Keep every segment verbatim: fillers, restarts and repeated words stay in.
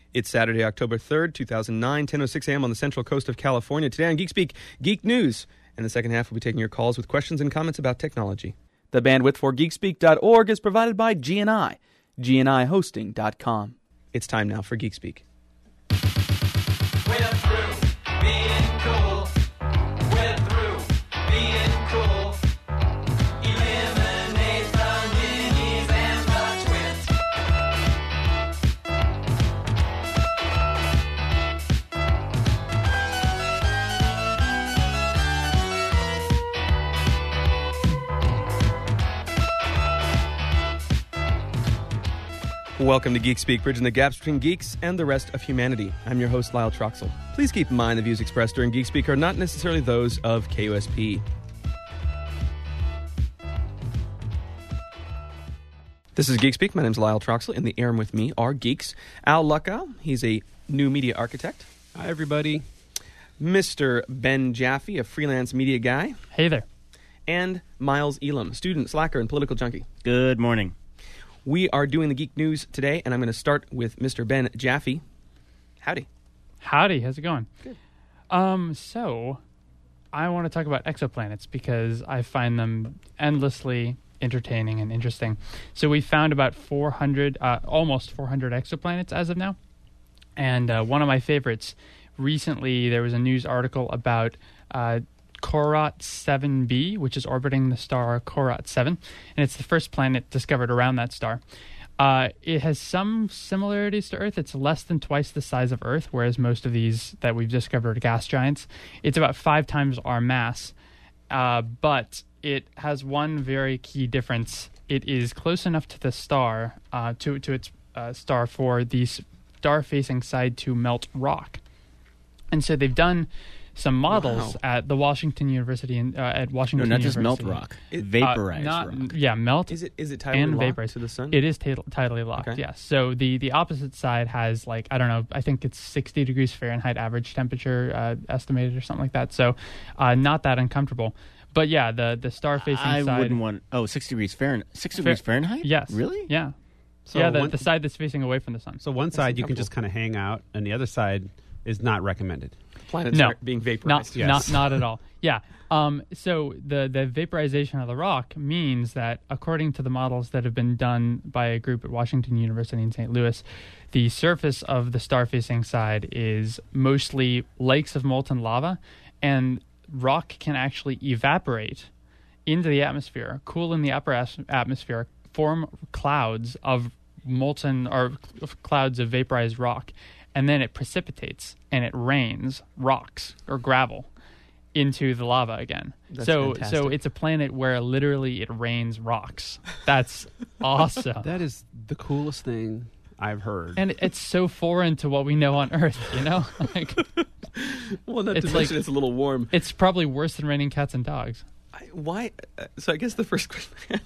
It's Saturday, October third, two thousand nine, ten oh six a.m. on the central coast of California. Today on Geek Speak, Geek News. In the second half, we'll be taking your calls with questions and comments about technology. The bandwidth for geek speak dot org is provided by G N I, G N I hosting dot com. It's time now for Geek Speak. We're through being cool. We're through being cool. Eliminate the ninnies and the twits. Welcome to Geek Speak, bridging the gaps between geeks and the rest of humanity. I'm your host, Lyle Troxel. Please keep in mind the views expressed during Geek Speak are not necessarily those of K U S P. This is Geek Speak. My name's Lyle Troxel. In the air with me are geeks. Al Luckow, he's a new media architect. Hi, everybody. Mister Ben Jaffe, a freelance media guy. Hey there. And Miles Elam, student, slacker, and political junkie. Good morning. We are doing the Geek News today, and I'm going to start with Mister Ben Jaffe. Howdy. Howdy. How's it going? Good. Um, so, I want to talk about exoplanets because I find them endlessly entertaining and interesting. So we found about four hundred, uh, almost four hundred exoplanets as of now. And uh, one of my favorites, recently there was a news article about uh, Korat seven b, which is orbiting the star Korat seven, and it's the first planet discovered around that star. Uh, it has some similarities to Earth. It's less than twice the size of Earth, whereas most of these that we've discovered are gas giants. It's about five times our mass, uh, but it has one very key difference. It is close enough to the star, uh, to, to its uh, star, for the star-facing side to melt rock. And so they've done some models Wow. at the Washington University and uh, at No, Washington. not just University. melt rock. It- Vaporize Uh, not, rock. Yeah, melt. Is it is it tidally And locked vaporize. to the sun? It is tidal, tidally locked. Okay. Yes. So the the opposite side has, like, I don't know. I think it's sixty degrees Fahrenheit average temperature uh, estimated or something like that. So uh, not that uncomfortable. But yeah, the the star facing I side. wouldn't want. Oh, six degrees Fahrenheit. Six degrees Fahrenheit? Yes. Really? Yeah. So yeah, the, one- the side that's facing away from the sun. So one side you can just kind of hang out, and the other side is not recommended. Planets No. are being Not, vaporized. Yes. not, not at all. Yeah. Um, so the, the vaporization of the rock means that, according to the models that have been done by a group at Washington University in Saint Louis, the surface of the star-facing side is mostly lakes of molten lava, and rock can actually evaporate into the atmosphere, cool in the upper as- atmosphere, form clouds of molten or clouds of vaporized rock, and then it precipitates and it rains rocks or gravel into the lava again. That's so fantastic. so it's a planet where literally it rains rocks. That's awesome. That is the coolest thing I've heard. And it's so foreign to what we know on Earth, you know? Like, Well, not It's to like- mention it's a little warm. it's probably worse than raining cats and dogs. I, why? Uh, so I guess the first question.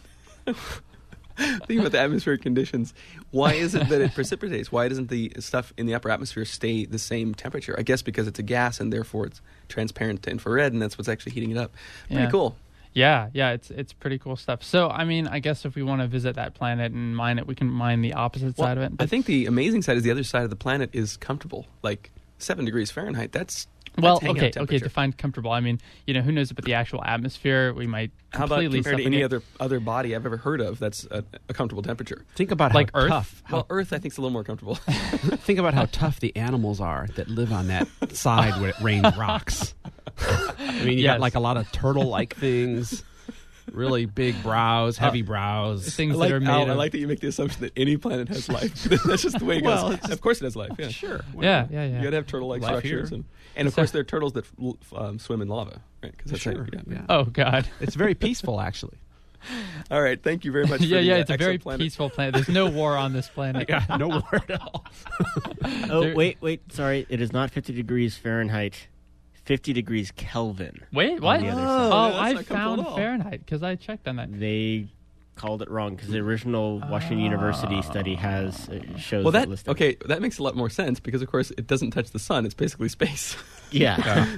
Thinking about the atmospheric conditions, why is it that it precipitates? Why doesn't the stuff in the upper atmosphere stay the same temperature? I guess because it's a gas and therefore it's transparent to infrared, and that's what's actually heating it up. Pretty Yeah. cool. Yeah, yeah, it's it's pretty cool stuff. So, I mean, I guess if we want to visit that planet and mine it, we can mine the opposite Well, side of it. I But- think the amazing side is the other side of the planet is comfortable, like seven degrees Fahrenheit. That's Well, that's hangout okay, okay. temperature. Define comfortable. I mean, you know, who knows about the actual atmosphere? We might How about completely compared to any suffocate. other other body I've ever heard of that's a, a comfortable temperature? Think about Like how Earth? tough. How, Well, Earth I think is a little more comfortable. think about how tough the animals are that live on that side where it rains rocks. I mean, you Yes. got like a lot of turtle-like things, really big brows, heavy brows. Things I like, that are made Al, of. I like that you make the assumption that any planet has life. That's just the way it Well, goes. it's just- Of course it has life. Yeah. Sure. yeah, yeah, yeah. You got to have turtle-like Life structures, here. and, and of So- course there are turtles that um, swim in lava, right? 'Cause that's Sure. how- yeah. Yeah. Oh God. It's very peaceful, actually. All right, thank you very much. For yeah, the, yeah. uh, It's a very exoplanet. peaceful planet. There's no war on this planet. Yeah, no word at all. Oh, There- wait, wait. Sorry. It is not fifty degrees Fahrenheit. fifty degrees Kelvin. Wait, what? the other Oh, side. that's I not comfortable found at all. Fahrenheit because I checked on that. They called it wrong because the original Washington University study has uh, shows Well, that listing. okay, that makes a lot more sense because of course it doesn't touch the sun. It's basically space. Yeah.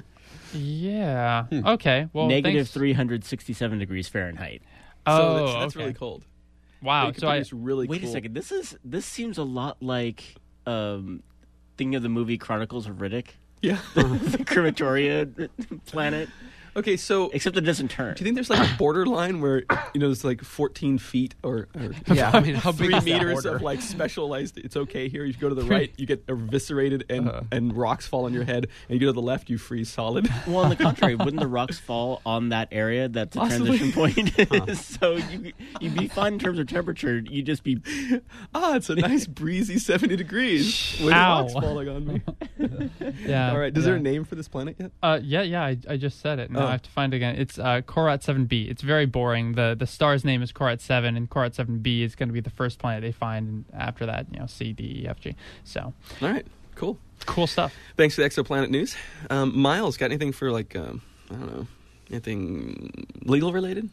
Yeah. Hmm. Okay. Well, Negative thanks. three hundred sixty-seven degrees Fahrenheit. Oh, so that's, that's okay. really cold. Wow. It could So I. produce really Wait cool. a second. This is this seems a lot like um, thinking of the movie Chronicles of Riddick, Yeah. the crematoria planet, Okay, so except it doesn't turn. do you think there's like a borderline where you know there's like fourteen feet or, or Yeah, I mean, how big three is that meters border? of like specialized? It's okay here. You go to the right, you get eviscerated and Uh-huh. and rocks fall on your head, and you go to the left, you freeze solid. Well, on the contrary, wouldn't the rocks fall on that area that's a Possibly. transition point? So you, you'd be fine in terms of temperature. You'd just be... Ah, it's a nice breezy seventy degrees with Ow. rocks falling on me. Yeah. All right, is yeah. there a name for this planet yet? Uh, yeah, yeah, I, I just said it. Now Oh. I have to find it again. It's uh, Korat seven b. It's very boring. The the star's name is Korat seven, and Korat seven b is going to be the first planet they find, and after that, you know, C, D, E, F, G. So, All right, cool. cool stuff. Thanks for the exoplanet news. Um, Miles, got anything for like um, I don't know, anything legal related?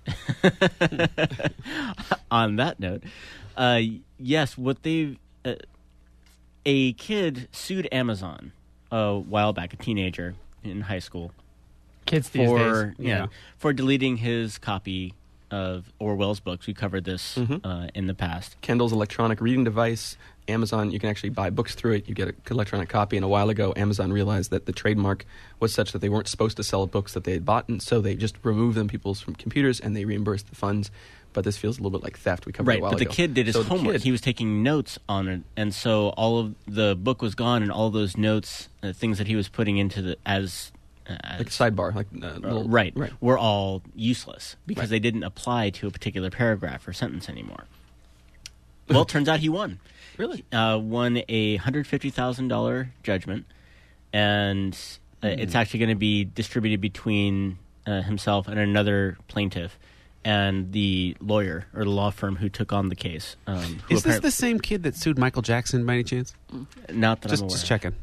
On that note, uh, yes, what they've... Uh, a kid sued Amazon a while back, a teenager in high school, Kids these for days. yeah, Yeah. for deleting his copy of Orwell's books. We covered this Mhm. uh, in the past. Kindle's electronic reading device. Amazon, you can actually buy books through it. You get an electronic copy. And a while ago, Amazon realized that the trademark was such that they weren't supposed to sell books that they had bought, and so they just removed them people's from computers and they reimbursed the funds. But this feels a little bit like theft. We covered it Right, a while but the ago. kid did his So the homework. kid- He was taking notes on it, and so all of the book was gone, and all those notes, uh, things that he was putting into the as, uh, as like sidebar, like uh, uh, little, right, right. were all useless because Right. they didn't apply to a particular paragraph or sentence anymore. Well, it turns out he won. Really? Uh, won a hundred fifty thousand dollar judgment, and uh, it's Hmm. actually going to be distributed between uh, himself and another plaintiff and the lawyer or the law firm who took on the case. Um, who Is this apparent- the same kid that sued Michael Jackson by any chance? Not that Just, I'm aware. just of. checking.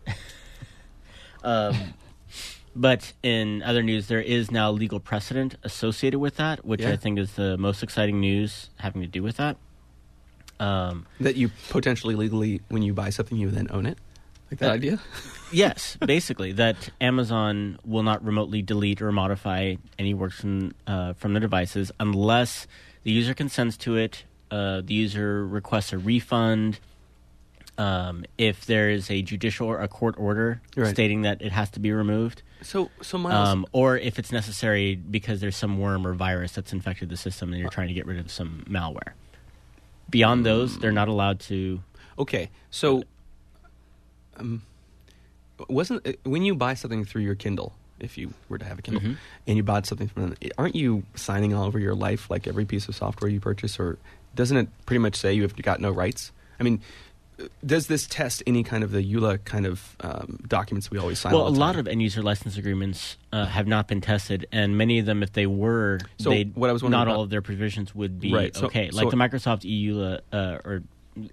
Um, but in other news, there is now legal precedent associated with that, which Yeah. I think is the most exciting news having to do with that. Um, That you potentially legally, when you buy something, you then own it. Like that Uh, idea? yes, basically, that Amazon will not remotely delete or modify any works from, uh, from the devices unless the user consents to it, uh, the user requests a refund, um, if there is a judicial or a court order Right. stating that it has to be removed. So, so Miles, Um, or if it's necessary because there's some worm or virus that's infected the system and you're trying to get rid of some malware. Beyond those, they're not allowed to. okay, so um, wasn't it, when you buy something through your Kindle, if you were to have a Kindle, Mhm. and you bought something from them, aren't you signing all over your life like every piece of software you purchase, or doesn't it pretty much say you have got no rights? I mean, does this test any kind of the E U L A kind of um, documents we always sign? Well, all a the lot time? of end user license agreements uh, have not been tested, and many of them, if they were, So they what I was wondering not all about- of their provisions would be Right, so- okay. so- like the Microsoft E U L A uh, or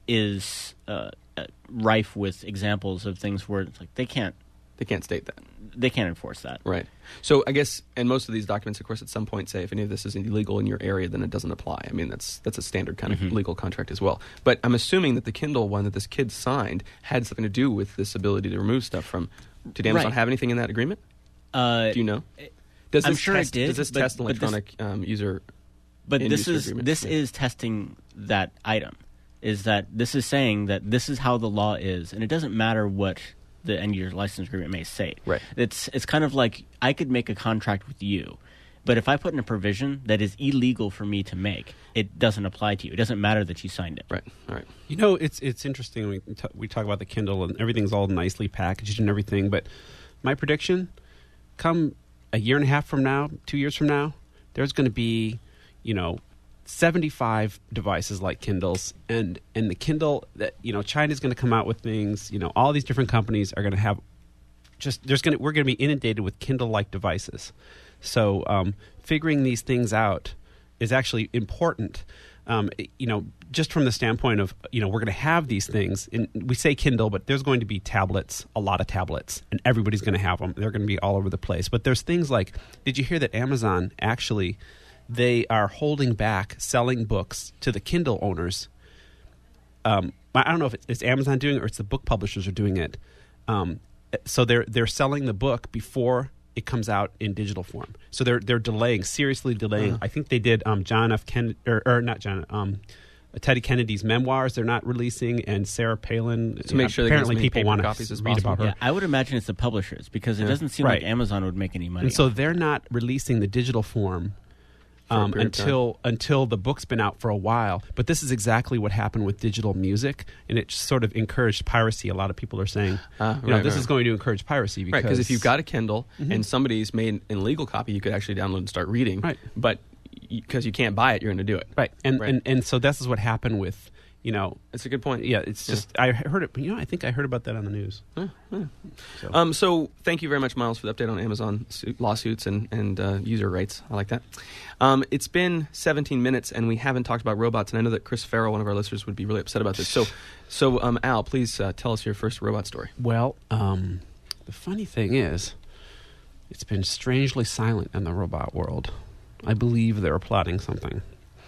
is uh, uh, rife with examples of things where it's like they can't they can't state that. they can't enforce that. Right. So I guess, and most of these documents, of course, at some point say if any of this is illegal in your area, then it doesn't apply. I mean, that's that's a standard kind of Mhm. legal contract as well. But I'm assuming that the Kindle one that this kid signed had something to do with this ability to remove stuff from. Did Amazon Right. have anything in that agreement? Uh, Do you know? Does I'm this sure it test, did, Does this but- test an but this- electronic um, user? But end this user is agreements, this yeah. is testing that item. Is that this is saying that this is how the law is, and it doesn't matter what the end user license agreement may say. Right. It's it's kind of like I could make a contract with you, but if I put in a provision that is illegal for me to make, it doesn't apply to you. It doesn't matter that you signed it. Right. All right. You know, it's it's interesting. We t- we talk about the Kindle and everything's all nicely packaged and everything, but my prediction, come a year and a half from now, two years from now, there's going to be, you know, seventy-five devices like Kindles, and and the Kindle that you know China's going to come out with things. You know, all these different companies are going to have just there's going to we're going to be inundated with Kindle-like devices. So um, figuring these things out is actually important. Um, it- you know, just from the standpoint of, you know, we're going to have these things. And we say Kindle, but there's going to be tablets, a lot of tablets, and everybody's going to have them. They're going to be all over the place. But there's things like, did you hear that Amazon actually, they are holding back selling books to the Kindle owners? Um, I I don't know if it's, it's Amazon doing it or it's the book publishers are doing it. Um, so they're they're selling the book before it comes out in digital form. So they're they're delaying, seriously delaying. Uh-huh. I think they did um, John F. Kennedy, or, or not John, um, Teddy Kennedy's memoirs they're not releasing, and Sarah Palin. To make sure they get as apparently many people paper want copies to as read possible. about her. Yeah, I would imagine it's the publishers because it Yeah. doesn't seem Right. like Amazon would make any money. And so they're not releasing the digital form For a um, period of time. until until the book's been out for a while. But this is exactly what happened with digital music, and it sort of encouraged piracy. A lot of people are saying, Ah, you know, right, this right. is going to encourage piracy because Right, because if you've got a Kindle Mhm. and somebody's made an illegal copy, you could actually download and start reading. Right. But because you can't buy it, you're going to do it. right, and, Right. and and so this is what happened with, you know, That's a good point. yeah, it's Yeah. just I heard it. You know, I think I heard about that on the news. Yeah, yeah. So. Um, so thank you very much, Miles, for the update on Amazon suit, lawsuits and, and uh, user rights. I like that. Um, it's been seventeen minutes, and we haven't talked about robots, and I know that Chris Farrell, one of our listeners, would be really upset about this. So, so um, Al, please uh, tell us your first robot story. Well, um, the funny thing is, it's been strangely silent in the robot world. I believe they're plotting something.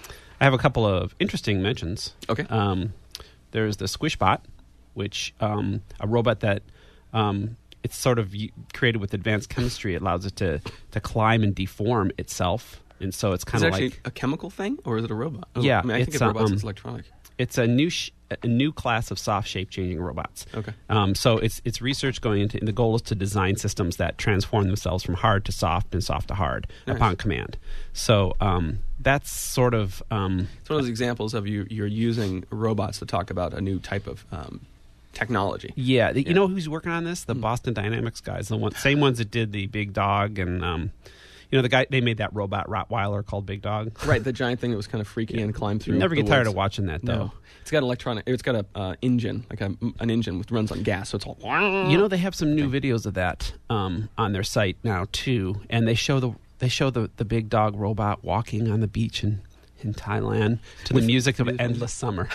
I have a couple of interesting mentions. Okay. Um, there's the Squishbot, which um, a robot that um, it's sort of y- created with advanced chemistry. It allows it to to climb and deform itself, and so it's Is kind it of actually like a chemical thing, or is it a robot? Oh, Yeah, I mean, I think it's, of robots um, as electronic. it's a new sh- a new class of soft shape changing robots. Okay. Um, so it's it's research going into, and the goal is to design systems that transform themselves from hard to soft and soft to hard Nice. upon command. So um, that's sort of um, It's one of those examples of you you're using robots to talk about a new type of um, technology. yeah. The, Yeah. You know who's working on this? The Hmm. Boston Dynamics guys, the one, same ones that did the Big Dog and. Um, you know the guy they made that robot Rottweiler called Big Dog. Right, the giant thing that was kind of freaky and climbed through. You never the get tired woods. of watching that though. No, it's got electronic. It's got a uh, engine, like a, an engine which runs on gas. So it's all. You know they have some new videos of that um, on their site now too, and they show the they show the, the Big Dog robot walking on the beach in, in Thailand to With- the music of with- Endless Summer.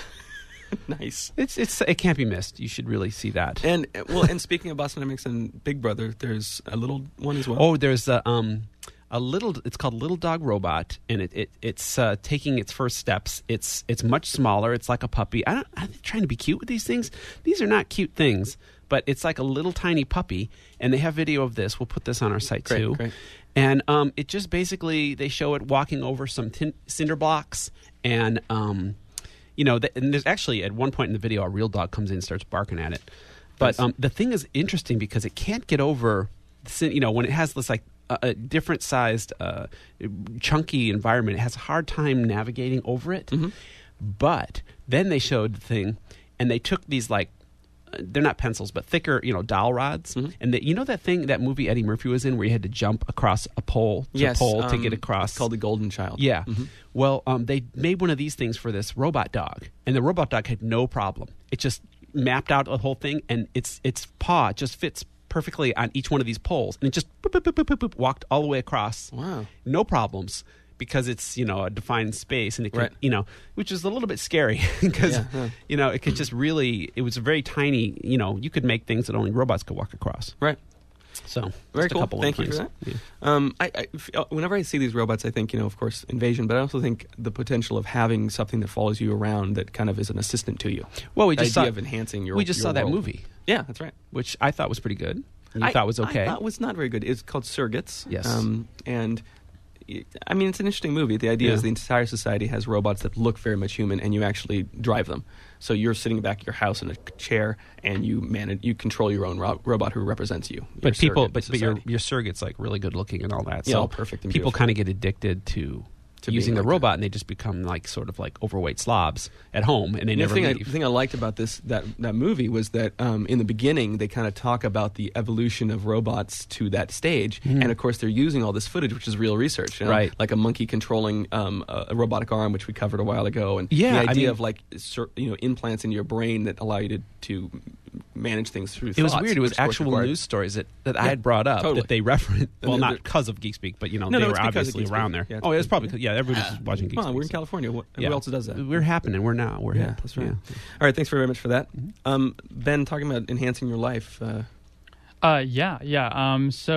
nice. It's it's it can't be missed. You should really see that. And uh, well, and speaking of Boston Dynamics and Big Brother, there's a little one as well. Oh, there's a um a little. It's called Little Dog Robot, and it, it it's uh, taking its first steps. It's it's much smaller. It's like a puppy. I don't, I'm trying to be cute with these things. These are not cute things, but it's like a little tiny puppy, and they have video of this. We'll put this on our site Great, too. great. And um, it just basically they show it walking over some tin- cinder blocks, and um, you know, th- and there's actually at one point in the video a real dog comes in and starts barking at it. But Nice. um, the thing is interesting because it can't get over, the cin- you know, when it has this like a, a different sized, uh, chunky environment, it has a hard time navigating over it. Mhm. But then they showed the thing, and they took these like. uh, They're not pencils, but thicker, you know, dowel rods. Mhm. And the, you know that thing, that movie Eddie Murphy was in, where you had to jump across a pole to yes, pole to um, get across. It's called the Golden Child. Yeah. Mhm. Well, um, they made one of these things for this robot dog, and the robot dog had no problem. It just mapped out the whole thing, and its its paw just fits perfectly on each one of these poles, and it just boop, boop, boop, boop, boop, boop, walked all the way across, Wow. no problems, because it's, you know, a defined space, and it could, Right. you know, which is a little bit scary because Yeah, yeah. you know it could just really, it was a very tiny, you know, you could make things that only robots could walk across. Right. So Very just a cool. couple of Thank you things. for that. Yeah. Um, I, I f- uh, whenever I see these robots, I think, you know, of course, invasion, but I also think the potential of having something that follows you around that kind of is an assistant to you. Well, we The just idea saw of enhancing your. we just your saw that world. movie, Yeah, that's right. which I thought was pretty good. You I thought was okay. I thought was not very good. It's called Surrogates. Yes. Um, and it- I mean, it's an interesting movie. The idea Yeah. is the entire society has robots that look very much human, and you actually drive them. So you're sitting back at your house in a chair, and you manage, you control your own ro- robot who represents you. Your But people, surrogate but, but your society. your surrogate's like really good looking and all that. Yeah, So all perfect and people beautiful. kind of get addicted to, To using being the like robot, and they just become like sort of like overweight slobs at home, and they And the never thing I, leave. the thing I liked about this that, that movie was that um, in the beginning they kind of talk about the evolution of robots to that stage, and of course they're using all this footage, which is real research, you know? Mm-hmm. Right. Like a monkey controlling um, a, a robotic arm, which we covered a while ago, and Yeah, the I idea mean- of like cer- you know implants in your brain that allow you to, to manage things through. It was thoughts, weird. It was which of course actual required- news stories that, that I Yeah, had brought up totally. that they referenced. Well, they're- not they're- because of Geek Speak, but you know No, they no, were it's because of obviously Geek around Speak. there. Yeah, it's oh, it's because- probably because, yeah, everybody's just watching Geek Come on, Speak. we're in so- California. What, Yeah. who else does that? We're happening. We're now. We're Yeah, hip. that's right. Yeah. All right, thanks very much for that. Mm-hmm. Um, Ben, talking about enhancing your life. Uh, Uh, yeah, yeah. Um, so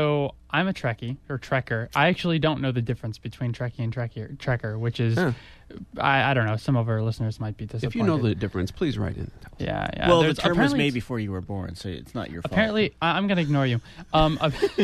I'm a Trekkie or Trekker. I actually don't know the difference between Trekkie and Trekker, Trekker which is, Huh. I, I don't know. Some of our listeners might be disappointed. If you know the difference, please write in. yeah, yeah. well, the There's- term was apparently made it's- before you were born, so it's not your fault. Apparently, I- I'm going to ignore you. Um,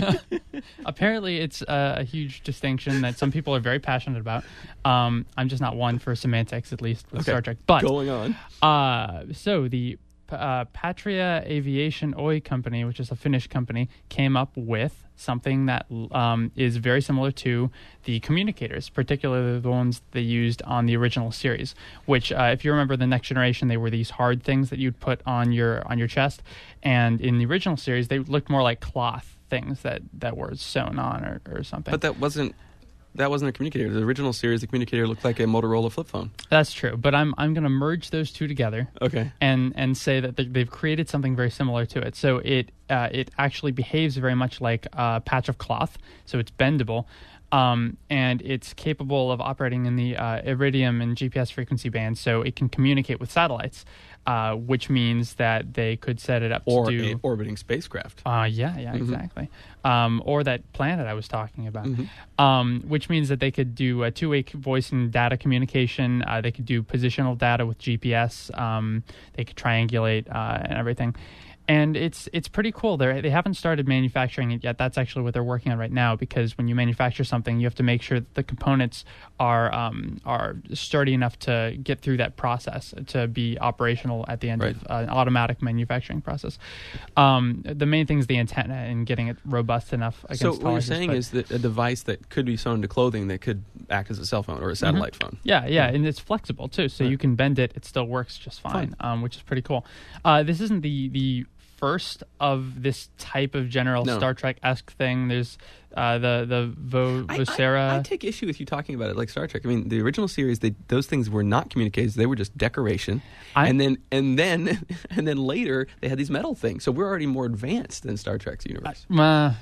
apparently, it's a, a huge distinction that some people are very passionate about. Um, I'm just not one for semantics, at least with Okay. Star Trek. But Going on. uh, so the uh, Patria Aviation Oy company, which is a Finnish company, came up with something that um, is very similar to the communicators, particularly the ones they used on the original series. Which, uh, if you remember, the Next Generation, they were these hard things that you'd put on your on your chest, and in the original series, they looked more like cloth things that, that were sewn on or, or something. But that wasn't that wasn't a communicator. The original series, the communicator looked like a Motorola flip phone. That's true. But I'm I'm going to merge those two together. Okay. and and say that they- they've created something very similar to it. So it uh, it actually behaves very much like a patch of cloth. So it's bendable, um, and it's capable of operating in the uh, Iridium and G P S frequency band. So it can communicate with satellites, uh, which means that they could set it up Or to do. a orbiting spacecraft. Uh, yeah, yeah, exactly. Um, or that planet I was talking about, Mm-hmm. um, which means that they could do a two-way c- voice and data communication. Uh, they could do positional data with G P S. Um, they could triangulate uh, and everything. And it's it's pretty cool. They they haven't started manufacturing it yet. That's actually what they're working on right now. Because when you manufacture something, you have to make sure that the components are um, are sturdy enough to get through that process to be operational at the end Right. of uh, an automatic manufacturing process. Um, the main thing is the antenna and getting it robust enough against So what you're tolerances, saying but- is that a device that could be sewn to clothing that could act as a cell phone or a satellite phone. Yeah, yeah, and it's flexible too, so Right. you can bend it; it still works just fine, um, which is pretty cool. Uh, this isn't the the first of this type of general No. Star Trek-esque thing. There's uh, the the Vo- I- Vocera. I, I take issue with you talking about it like Star Trek. I mean, the original series, they, those things were not communicators; they were just decoration. I- and then, and then, and then later, they had these metal things. So we're already more advanced than Star Trek's universe. Uh,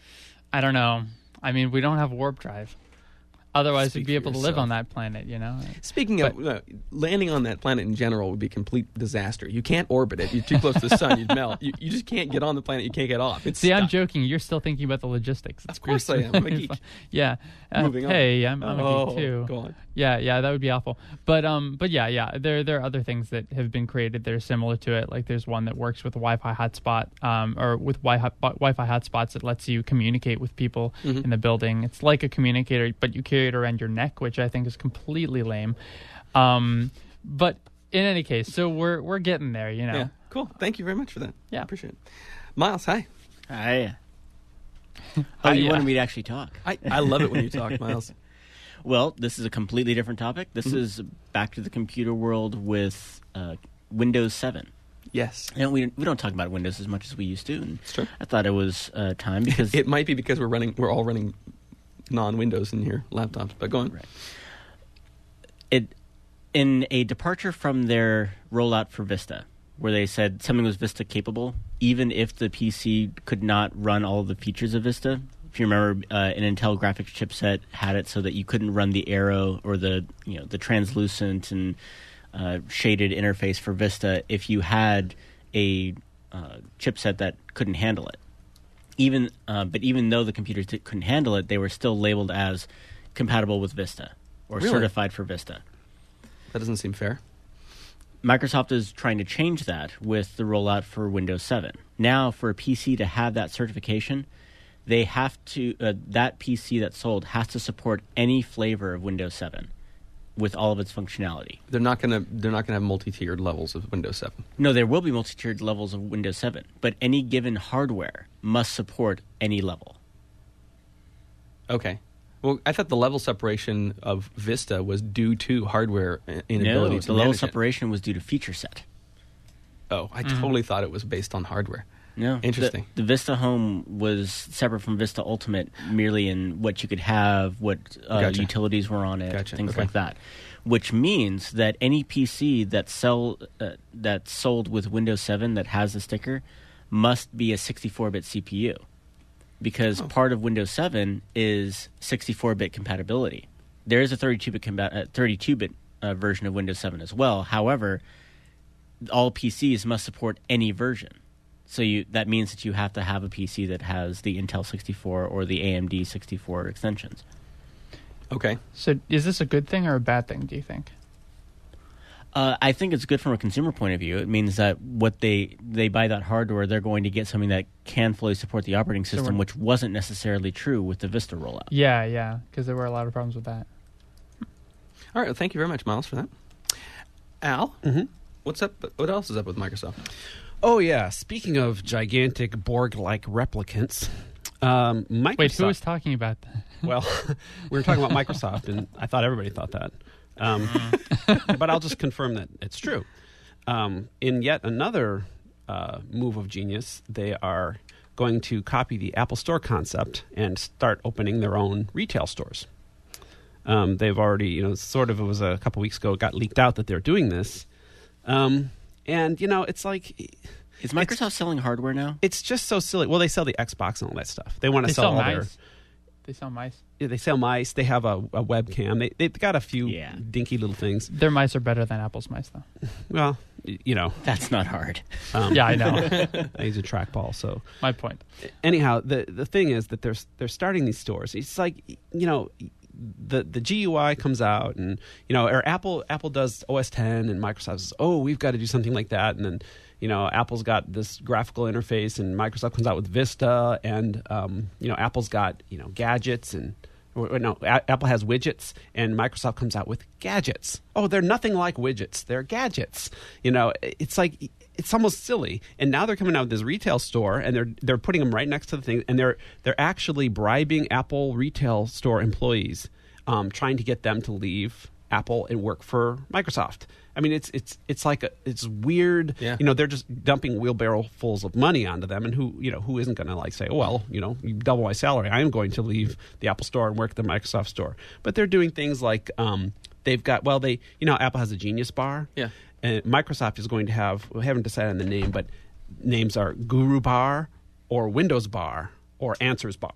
I don't know. I mean, we don't have warp drive. Otherwise, Speak we'd be for able to live yourself. on that planet, you know? Speaking of uh, landing on that planet in general would be a complete disaster. You can't orbit it. You're too close to the sun. You'd melt. You, you just can't get on the planet. You can't get off. It's See, I'm stuck. joking. You're still thinking about the logistics. It's Of course pretty- I am. I'm a geek. yeah. Uh, Moving on. hey, I'm, I'm a Oh, geek too. go on. Yeah, yeah, that would be awful. But um, but yeah, yeah, there there are other things that have been created that are similar to it. Like there's one that works with a Wi-Fi hotspot, um, or with Wi-Fi, Wi-Fi hotspots that lets you communicate with people Mhm. in the building. It's like a communicator, but you carry it around your neck, which I think is completely lame. Um, but in any case, so we're we're getting there, you know. Yeah, cool. Thank you very much for that. Yeah. Appreciate it. Miles, hi. Hi. Oh, Hi, you yeah. wanted me to actually talk. I, I love it when you talk, Miles. Well, this is a completely different topic. This Mhm. is back to the computer world with uh, Windows seven. Yes. And we we don't talk about Windows as much as we used to, and It's true. I thought it was uh, time because It might be because we're running. We're all running non-Windows in here laptops. But go on. Right. it in a departure from their rollout for Vista, where they said something was Vista capable, even if the P C could not run all of the features of Vista. If you remember, uh, an Intel graphics chipset had it so that you couldn't run the Aero or the you know the translucent and uh, shaded interface for Vista if you had a uh, chipset that couldn't handle it. Even, uh, but even though the computers t- couldn't handle it, they were still labeled as compatible with Vista or Really? certified for Vista. That doesn't seem fair. Microsoft is trying to change that with the rollout for Windows seven. Now, for a P C to have that certification, they have to uh, that P C that's sold has to support any flavor of Windows seven with all of its functionality. They're not gonna. They're not gonna have multi-tiered levels of Windows seven. No, there will be multi-tiered levels of Windows seven, but any given hardware must support any level. Okay. Well, I thought the level separation of Vista was due to hardware i- No, inability to the level manage it. separation was due to feature set. Oh, I totally thought it was based on hardware. No, the- Interesting. The, Vista Home was separate from Vista Ultimate, merely in what you could have, what uh, Gotcha. utilities were on it, Gotcha, things okay. like that. Which means that any P C that sell uh, that's sold with Windows seven that has the sticker must be a sixty-four bit C P U, because Oh. part of Windows seven is sixty-four bit compatibility. There is a thirty-two bit compa- uh, thirty-two bit uh, version of Windows seven as well. However, all P Cs must support any version. So you that means that you have to have a P C that has the Intel sixty-four or the A M D sixty-four extensions. Okay. So is this a good thing or a bad thing, do you think? Uh, I think it's good from a consumer point of view. It means that what they they buy that hardware, they're going to get something that can fully support the operating So system, we're- which wasn't necessarily true with the Vista rollout. Yeah, yeah, because there were a lot of problems with that. All right. Well, thank you very much, Miles, for that. Al, Mhm. what's up? What else is up with Microsoft? Oh, yeah. Speaking of gigantic Borg-like replicants, um, Microsoft... Wait, who was talking about that? Well, we were talking about Microsoft, and I thought everybody thought that. Um, but I'll just confirm that it's true. Um, in yet another uh, move of genius, they are going to copy the Apple Store concept and start opening their own retail stores. Um, they've already, you know, sort of, it was a couple weeks ago, it got leaked out that they're doing this. Um, and, you know, it's like... Is Microsoft selling hardware now? It's just so silly. Well, they sell the Xbox and all that stuff. They want to They sell, sell all their... mice. They sell mice. Yeah, they sell mice. They have a, a webcam. They, they've got a few Yeah. dinky little things. Their mice are better than Apple's mice, though. Well, y- you know. That's not hard. Um, Yeah, I know. I use a trackball. So My point. anyhow, the the thing is that they're they're starting these stores. It's like, you know, the the G U I comes out, and you know, or Apple Apple does O S ten, and Microsoft says, oh, we've got to do something like that, and then, you know, Apple's got this graphical interface, and Microsoft comes out with Vista, and um, you know, Apple's got, you know, gadgets, and or, or no, A- Apple has widgets, and Microsoft comes out with gadgets. Oh, they're nothing like widgets; they're gadgets. You know, it's like it's almost silly. And now they're coming out with this retail store, and they're they're putting them right next to the thing, and they're they're actually bribing Apple retail store employees, um, trying to get them to leave Apple and work for Microsoft. I mean, it's it's it's like a, it's weird. Yeah. You know, they're just dumping wheelbarrowfuls of money onto them, and who you know who isn't going to like say, oh, well, you know, you double my salary, I am going to leave the Apple Store and work at the Microsoft Store. But they're doing things like um, they've got well, they you know, Apple has a Genius Bar. Yeah. And Microsoft is going to have, we haven't decided on the name, but names are Guru Bar or Windows Bar or Answers Bar.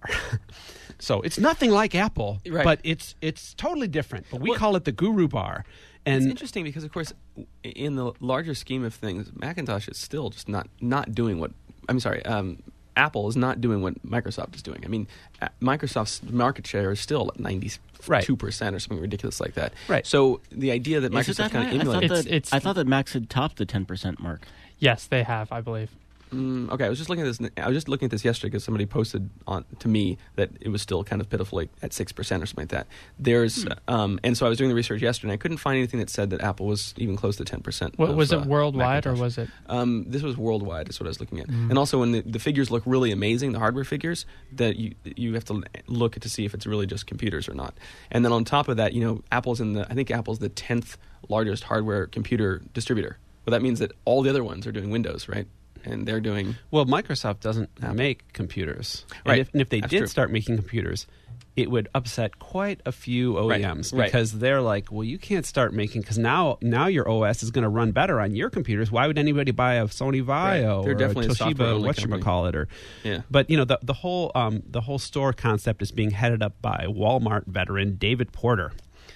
So it's nothing like Apple, Right. but it's it's totally different. But we Well- call it the Guru Bar. It's And interesting because, of course, in the larger scheme of things, Macintosh is still just not not doing what I'm sorry. Um, Apple is not doing what Microsoft is doing. I mean, uh, Microsoft's market share is still at ninety-two percent or something ridiculous like that. Right. So the idea that Is it Microsoft that kind high? of I thought emulates. It's- that it's- I thought that Max had topped the ten percent mark. Yes, they have, I believe. Mm, okay, I was just looking at this. I was just looking at this yesterday because somebody posted on to me that it was still kind of pitiful, like at six percent or something like that. There's, um, and so I was doing the research yesterday, and I couldn't find anything that said that Apple was even close to ten percent. What, was it worldwide or was it? Um, this was worldwide. Is what I was looking at. Mm. And also, when the, the figures look really amazing, the hardware figures, that you you have to look to see if it's really just computers or not. And then on top of that, you know, Apple's in the I think Apple's the tenth largest hardware computer distributor. Well, that means that all the other ones are doing Windows, right? And they're doing well, Microsoft doesn't Apple. make computers. And Right. if, and if they That's did true. start making computers, it would upset quite a few O E Ms Right. because they're like, well, you can't start making because now now your O S is going to run better on your computers. Why would anybody buy a Sony Vaio Right. They're or definitely a a Toshiba, software-only whatchamacallit, or yeah. But you know, the the whole um, the whole store concept is being headed up by Walmart veteran David Porter.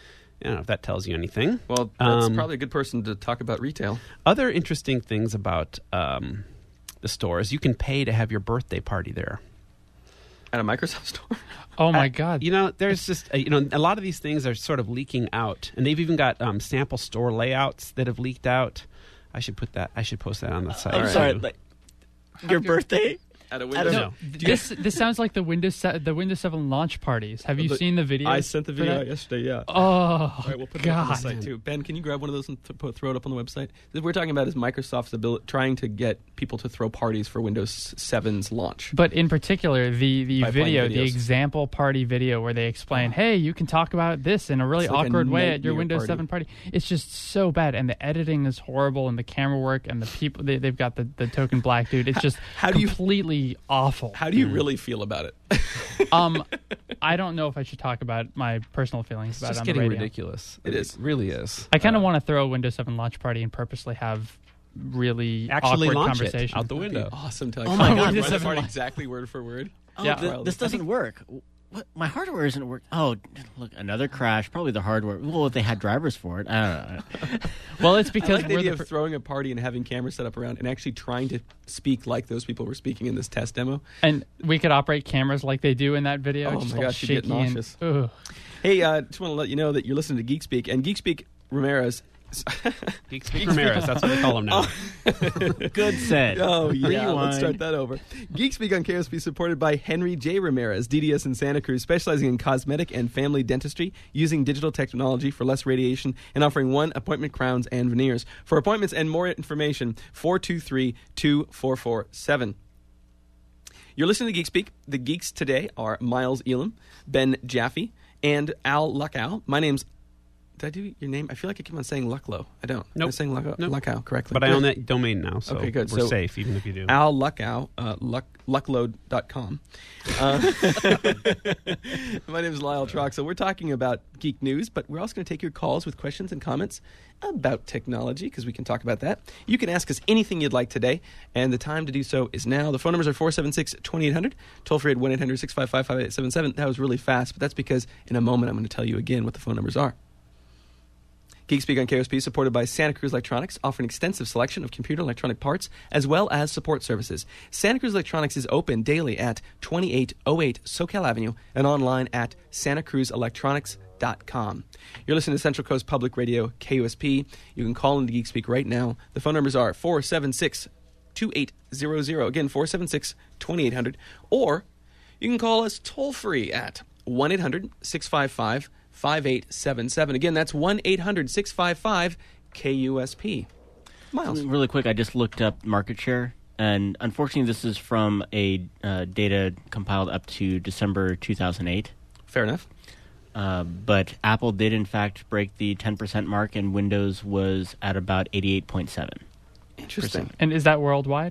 I don't know if that tells you anything. Well, that's Um, probably a good person to talk about retail. Other interesting things about um, the store is you can pay to have your birthday party there. At a Microsoft store? Oh my Uh, God! You know, there's just uh, you know a lot of these things are sort of leaking out, and they've even got um, sample store layouts that have leaked out. I should put that. I should post that on the site. I'm right. sorry, too. like, your birthday? At a I Windows? don't know. This this sounds like the Windows se- the Windows seven launch parties. Have you The- seen the video? I sent the for video that? yesterday, yeah. Oh All right, we'll put it up on the God! site too. Ben, can you grab one of those and th- put, throw it up on the website? What we're talking about is Microsoft's ability, trying to get people to throw parties for Windows seven's launch. But in particular, the, the By playing video, the videos. example party video where they explain, hey, you can talk about this in a really It's like a awkward way at your nightmare Windows party. seven party. It's just so bad. And the editing is horrible, and the camera work, and the people, they, they've got the, the token black dude. It's just how do you- completely awful. How do you really feel about it? um, I don't know if I should talk about my personal feelings It's about it just on getting the radio. ridiculous. It is. really is. I kind of Uh, want to throw a Windows seven launch party and purposely have really actually awkward launch it conversation out the window. Awesome. To Oh my God, run this the is party like- exactly word for word. Oh, Yeah. th- Well, this I think- doesn't work. what? My hardware isn't working. Oh, look, another crash. Probably the hardware. Well, if they had drivers for it, I don't know. Well, it's I because like the we're idea the of fir- throwing a party and having cameras set up around and actually trying to speak like those people were speaking in this test demo. and we could operate cameras like they do in that video. Oh just my all gosh, you'd get shaky and- nauseous. ugh. Hey, uh, just want to let you know that you're listening to Geek Speak, and Geek Speak Ramirez. Geek Speak Ramirez, that's what they call him now. Good set. Oh, yeah. Rewind. Let's start that over. Geek Speak on K O S P supported by Henry J. Ramirez, D D S in Santa Cruz, specializing in cosmetic and family dentistry, using digital technology for less radiation, and offering one appointment crowns and veneers. For appointments and more information, four two three, two four four seven. You're listening to Geek Speak. The geeks today are Miles Elam, Ben Jaffe, and Al Luckow. My name's... Did I do your name? I feel like I keep on saying Lucklow. I don't. Nope. I'm saying Luckow, Nope. Luckow correctly. But I own that domain now, so Okay, good. we're So- safe, even if you do. Al Luckow, uh, luck, luckload dot com. Uh, my name is Lyle Troxel. We're talking about geek news, but we're also going to take your calls with questions and comments about technology, because we can talk about that. You can ask us anything you'd like today, and the time to do so is now. The phone numbers are four seven six, two eight hundred, toll free at one eight hundred, six five five, five eight seven seven. That was really fast, but that's because in a moment I'm going to tell you again what the phone numbers are. Geek Speak on K O S P, supported by Santa Cruz Electronics, offering an extensive selection of computer and electronic parts, as well as support services. Santa Cruz Electronics is open daily at twenty-eight oh eight Socal Avenue and online at santa cruz electronics dot com. You're listening to Central Coast Public Radio, K O S P. You can call into Geek Speak right now. The phone numbers are four seven six, two eight zero zero. Again, four seven six, two eight hundred. Or you can call us toll-free at one eight hundred, six five five, five eight seven seven. Again, that's one eight hundred, six five five, K U S P. Miles. Really quick, I just looked up market share, and unfortunately, this is from a uh, data compiled up to December two thousand eight. Fair enough. Uh, but Apple did, in fact, break the ten percent mark, and Windows was at about eighty-eight point seven. Interesting. And is that worldwide,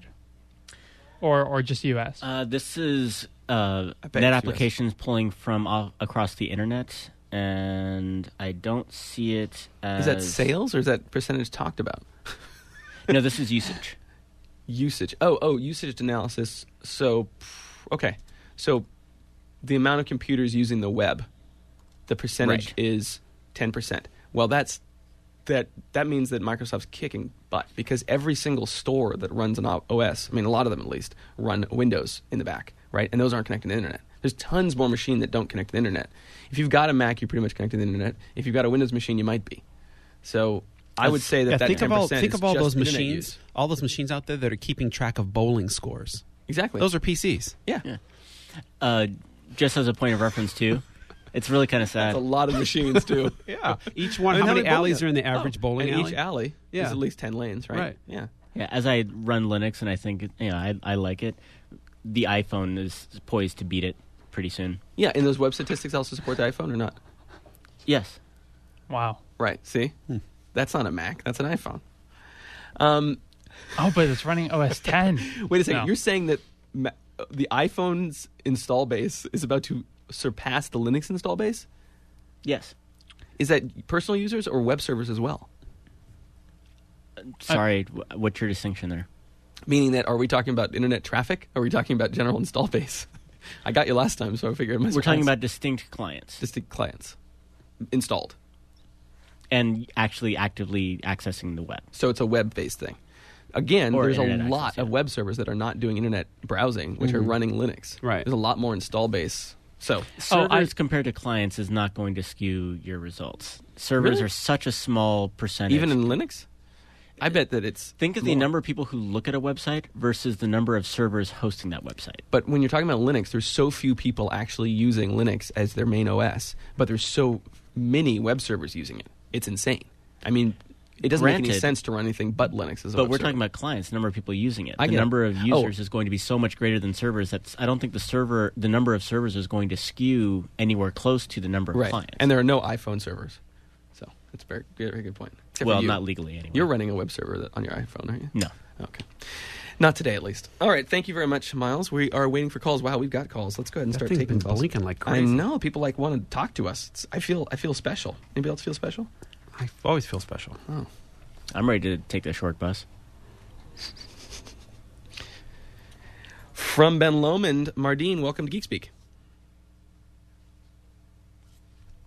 or or just U S? Uh, this is uh, I bet net it's U S. applications pulling from all, across the internet, and I don't see it as... Is that sales or is that percentage talked about? No, this is usage. Usage. Oh, oh, usage analysis. So, okay. So, the amount of computers using the web, the percentage Right. is ten percent. Well, that's that. That means that Microsoft's kicking butt, because every single store that runs an O S, I mean, a lot of them at least, run Windows in the back, right? And those aren't connected to the internet. There's tons more machine that don't connect to the internet. If you've got a Mac, you're pretty much connected to the internet. If you've got a Windows machine, you might be. So, I would say that Yeah, that think ten of all percent think is of all just those internet machines, use. all those machines out there that are keeping track of bowling scores. Exactly. Those are P Cs. yeah. Yeah. Uh, just as a point of reference, too, it's really kind of sad. That's a lot of machines, too. Yeah, each one. I mean, how many bowling alleys alley- are in the average Oh, bowling and alley? each alley Yeah. is at least ten lanes, right? Right. Yeah. Yeah, as I run Linux, and I think you know I, I like it, the iPhone is poised to beat it pretty soon. Yeah, and those web statistics also support the iPhone or not? Yes. Wow. Right. See? Hmm. That's not a Mac. That's an iPhone. Um, Oh, but it's running O S ten. wait a second. No. You're saying that Ma- the iPhone's install base is about to surpass the Linux install base? Yes. Is that personal users or web servers as well? Sorry, wh- what's your distinction there? Meaning that, are we talking about internet traffic? Or are we talking about general install base? I got you last time, so I figured it must We're talking about distinct clients distinct clients installed. and actually actively accessing the web. So it's a web-based thing. Again, Or there's a internet lot access, of yeah. web servers that are not doing internet browsing, which are running Linux. Right. There's a lot more install base. So, Servers I- compared to clients is not going to skew your results. Servers Really? are such a small percentage. even in Linux, I bet that it's Think of the more. number of people who look at a website versus the number of servers hosting that website. But when you're talking about Linux, there's so few people actually using Linux as their main O S, but there's so many web servers using it. It's insane. I mean, it doesn't make any Granted. sense to run anything but Linux as a But web we're server. talking about clients, the number of people using it. I The get it. number of Oh. users is going to be so much greater than servers. That's I don't think the server, the number of servers is going to skew anywhere close to the number of right. clients. And there are no iPhone servers. So that's a very, very good point. Except for well, you. not legally anyway. You're running a web server that- on your iPhone, aren't you? No. Okay. Not today, at least. All right. Thank you very much, Miles. We are waiting for calls. Wow, we've got calls. Let's go ahead and That start thing's taking been calls. blinking like I crazy. know. People like want to talk to us. It's, I feel. I feel special. Anybody else feel special? I always feel special. Oh. I'm ready to take the short bus. From Ben Lomond, Mardine, welcome to Geek Speak.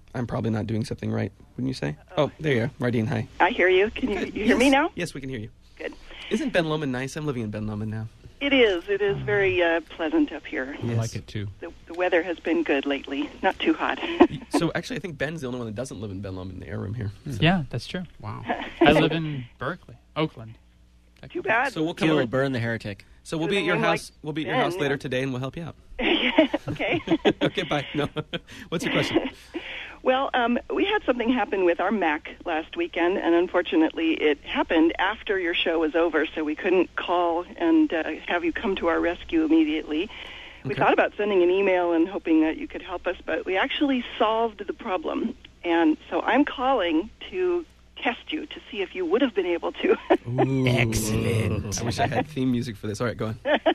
I'm probably not doing something right, wouldn't you say? Oh, there you are. Rardine, hi. I hear you. Can you, you hear Yes. me now? Yes, we can hear you. Good. Isn't Ben Lomond nice? I'm living in Ben Lomond now. It is. It is very uh, pleasant up here. I like it too. The, the weather has been good lately. Not too hot. So actually, I think Ben's the only one that doesn't live in Ben Lomond in the air room here. So, Yeah, that's true. Wow. I live in Berkeley, Oakland. Too bad. so we'll come Kill, over. burn the heretic. So we'll be at your Living house. like We'll be at your Ben, house later yeah. today, and we'll help you out. Okay. Okay, bye. No, what's your question? Well, um, we had something happen with our Mac last weekend, and unfortunately it happened after your show was over, so we couldn't call and uh, have you come to our rescue immediately. We Okay. thought about sending an email and hoping that you could help us, but we actually solved the problem. And so I'm calling to test you to see if you would have been able to. Excellent. I wish I had theme music for this. All right, go on.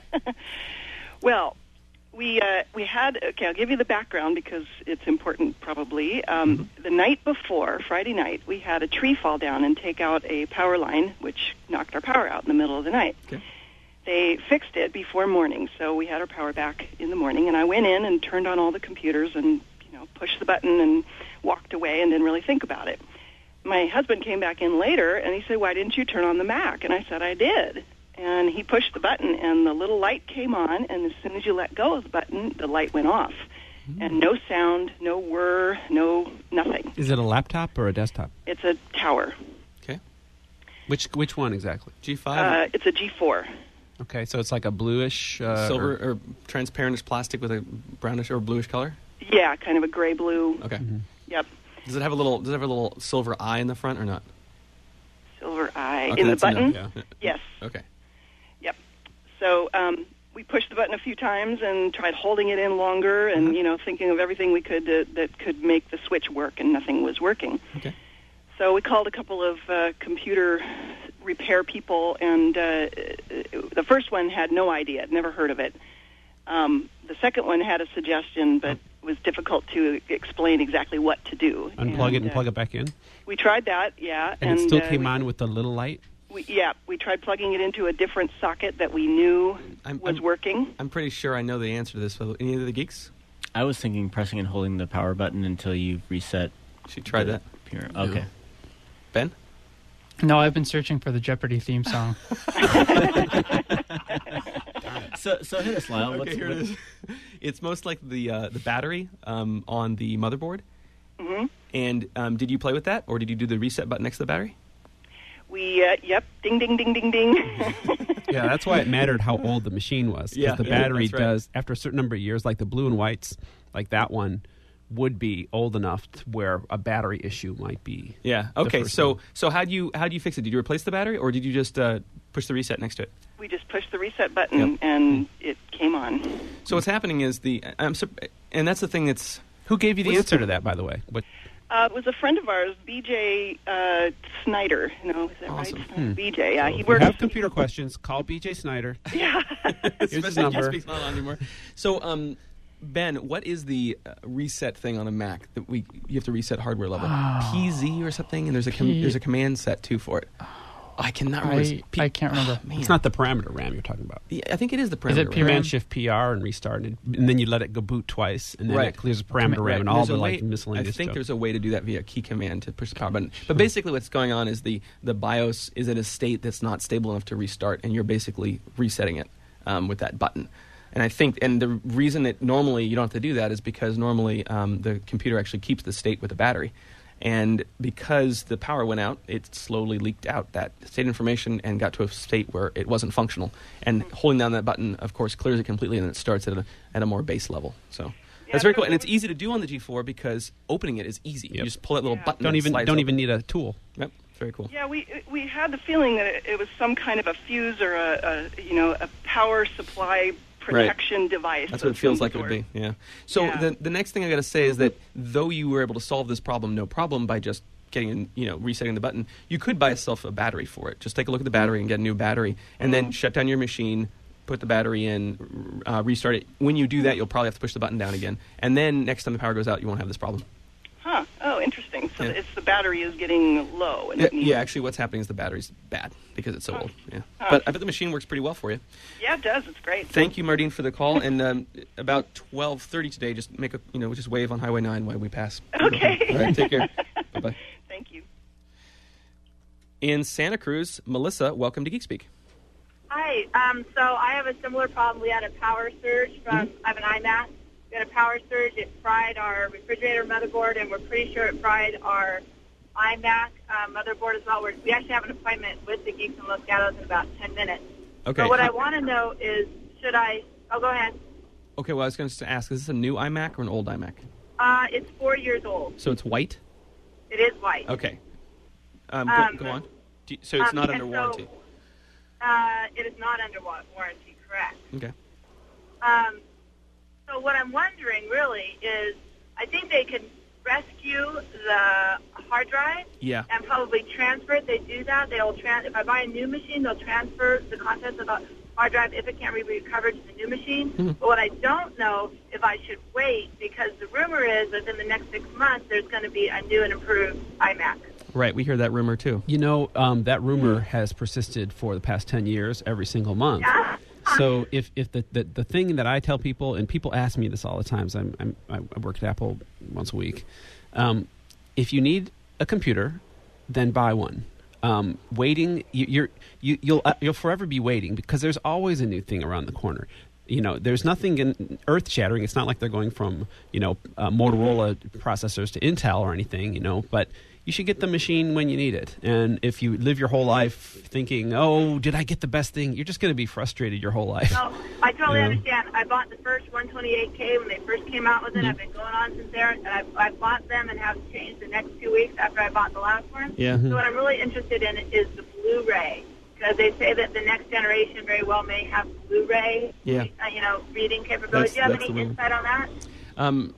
Well, we uh, we had, okay, I'll give you the background because it's important probably. Um, the night before, Friday night, we had a tree fall down and take out a power line, which knocked our power out in the middle of the night. Okay. They fixed it before morning, so we had our power back in the morning, and I went in and turned on all the computers and, you know, pushed the button and walked away and didn't really think about it. My husband came back in later, and he said, why didn't you turn on the Mac? And I said, I did. And he pushed the button, and the little light came on, and as soon as you let go of the button, the light went off. And no sound, no whir, no nothing. Is it a laptop or a desktop? It's a tower. Okay. Which which one exactly? G five, Uh, it's a G four. Okay, so it's like a bluish uh, silver or- or transparentish plastic with a brownish or bluish color. Yeah, kind of a gray-blue. Okay. Yep, Does it have a little? Does it have a little silver eye in the front or not? silver eye. Okay, in the that's enough, button? yeah. Yes. Okay. Yep. So um, we pushed the button a few times and tried holding it in longer and, you know, thinking of everything we could uh, that could make the switch work, and nothing was working. Okay. So we called a couple of uh, computer repair people, and uh, the first one had no idea, had never heard of it. Um, the second one had a suggestion, but it was difficult to explain exactly what to do. unplug it and uh, plug it back in, We tried that, yeah. and, it still uh, came we- on with the little light. We, yeah, we tried plugging it into a different socket that we knew I'm- was I'm- working. I'm pretty sure I know the answer to this. So any of the geeks? I was thinking pressing and holding the power button until you reset. She tried the that. computer. Okay. Ben? No, I've been searching for the Jeopardy theme song. So, so hit us, Lyle. Okay, What's, here what- it is. It's most like the uh, the battery um, on the motherboard. hmm And um, did you play with that, or did you do the reset button next to the battery? We, uh, yep, ding, ding, ding, ding, ding. Yeah, that's why it mattered how old the machine was. 'cause Yeah, the yeah, battery that's right. does, after a certain number of years, like the blue and whites, like that one, would be old enough to where a battery issue might be. Yeah. The Okay. first So one. so how do you how do you fix it? Did you replace the battery, or did you just uh, push the reset next to it? We just pushed the reset button, Yep. and it came on. So what's happening is the I'm sur- and that's the thing that's Who gave you the Was- answer to that, by the way? What, Uh, it was a friend of ours, B J uh, Snyder. No, is that Awesome. right? Hmm. B J, yeah. so he if you works. have computer questions, call B J Snyder. Yeah. Here's his Especially number. if he's not on anymore. So um, Ben, what is the uh, reset thing on a Mac that we you have to reset hardware level? P Z or something, and there's a com- P- there's a command set too for it. I cannot remember. I, It's P- I can't remember. Oh, man. It's not the parameter RAM you're talking about. Yeah, I think it is the parameter. Is it RAM. P RAM? Command Shift P R and restart, and, and then you let it go boot twice, and then Right. it clears the parameter Right. RAM and all There's the a like way- miscellaneous I think stuff. there's a way to do that via key command to push the power button. But basically, what's going on is the the BIOS is in a state that's not stable enough to restart, and you're basically resetting it um, with that button. And I think, and the reason that normally you don't have to do that is because normally um, the computer actually keeps the state with the battery. And because the power went out, it slowly leaked out that state information and got to a state where it wasn't functional. And holding down that button, of course, clears it completely, and it starts at a, at a more base level. So that's very cool. And it's easy to do on the G four because opening it is easy. You Yep. just pull that little Yeah. button. don't and it even slides don't open. even need a tool. Yep, very cool. Yeah, we we had the feeling that it, it was some kind of a fuse or a, a you know a power supply protection device. That's what it of feels some like it would sort. be. Yeah. So Yeah. the the next thing I got to say is that though you were able to solve this problem no problem by just getting in, you know, resetting the button, you could buy yourself a battery for it. Just take a look at the battery and get a new battery, and then shut down your machine, put the battery in, uh, restart it. When you do that, you'll probably have to push the button down again, and then next time the power goes out, you won't have this problem. Huh. Oh, interesting. So Yeah. it's the battery is getting low. And Yeah, it needs, yeah, actually, what's happening is the battery's bad because it's so Oh. old. Yeah, Oh. but I bet the machine works pretty well for you. Yeah, it does. It's great. Thank you, Mardine, for the call. And um, about twelve thirty today, just make a you know just wave on Highway nine while we pass. Okay. All right, take care. Bye bye. Thank you. In Santa Cruz, Melissa, welcome to Geek Speak. Hi. Um, so I have a similar problem. We had a power surge from, I have an iMac. We had a power surge. It fried our refrigerator motherboard, and we're pretty sure it fried our iMac uh, motherboard as well. We're, we actually have an appointment with the Geeks and Los Gatos in about ten minutes. Okay. But what I want to know is, should I, oh, go ahead. Okay, well, I was going to ask, is this a new iMac or an old iMac? Uh, it's four years old. So it's white? It is white. Okay. Um, Um, go, go on. Do you- so it's um, not and under so- warranty? Uh, it is not under wa- warranty, correct. Okay. Um, so what I'm wondering really is, I think they can rescue the hard drive Yeah. and probably transfer it. They do that. They'll trans. If I buy a new machine, they'll transfer the contents of the hard drive if it can't be recovered to the new machine. Mm-hmm. But what I don't know if I should wait, because the rumor is within the next six months there's going to be a new and improved iMac. Right, we hear that rumor too. You know, um, that rumor has persisted for the past ten years, every single month. So if, if the, the, the thing that I tell people, and people ask me this all the time, so I'm, I'm, I work at Apple once a week, um, if you need a computer, then buy one. Um, waiting, you, you're, you, you'll, uh, you'll forever be waiting because there's always a new thing around the corner. You know, there's nothing in earth-shattering. It's not like they're going from, you know, uh, Motorola processors to Intel or anything, you know, but you should get the machine when you need it. And if you live your whole life thinking, oh, did I get the best thing? You're just going to be frustrated your whole life. No, I totally Yeah. understand. I bought the first one twenty-eight K when they first came out with it. Mm-hmm. I've been going on since there, and I, I bought them and have changed the next two weeks after I bought the last one. Yeah. So what I'm really interested in is the Blu-ray, because they say that the next generation very well may have Blu-ray, Yeah. uh, you know, reading capability. That's- Do you have that's any the rumor. insight on that? Um,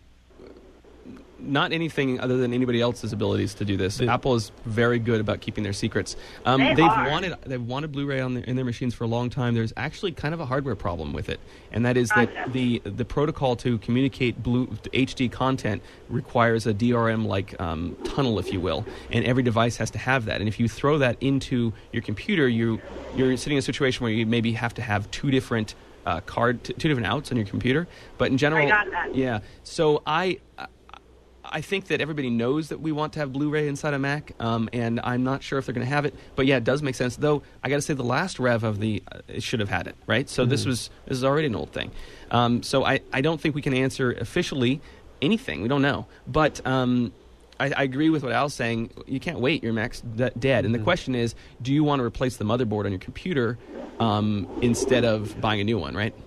not anything other than anybody else's abilities to do this. The- Apple is very good about keeping their secrets. Um, They they've are. wanted they've wanted Blu-ray on their, in their machines for a long time. There's actually kind of a hardware problem with it, and that is that Gotcha. the the protocol to communicate blue H D content requires a D R M like um, tunnel, if you will, and every device has to have that. And if you throw that into your computer, you you're sitting in a situation where you maybe have to have two different uh, card t- two different outs on your computer. But in general, got that. yeah. So I. I think that everybody knows that we want to have Blu-ray inside a Mac, um, and I'm not sure if they're going to have it. But yeah, it does make sense. Though I got to say, the last rev of the uh, it should have had it, right? So this was this is already an old thing. Um, so I, I don't think we can answer officially anything. We don't know. But um, I, I agree with what Al's saying. You can't wait. Your Mac's de- dead. And the question is, do you want to replace the motherboard on your computer um, instead of buying a new one, right?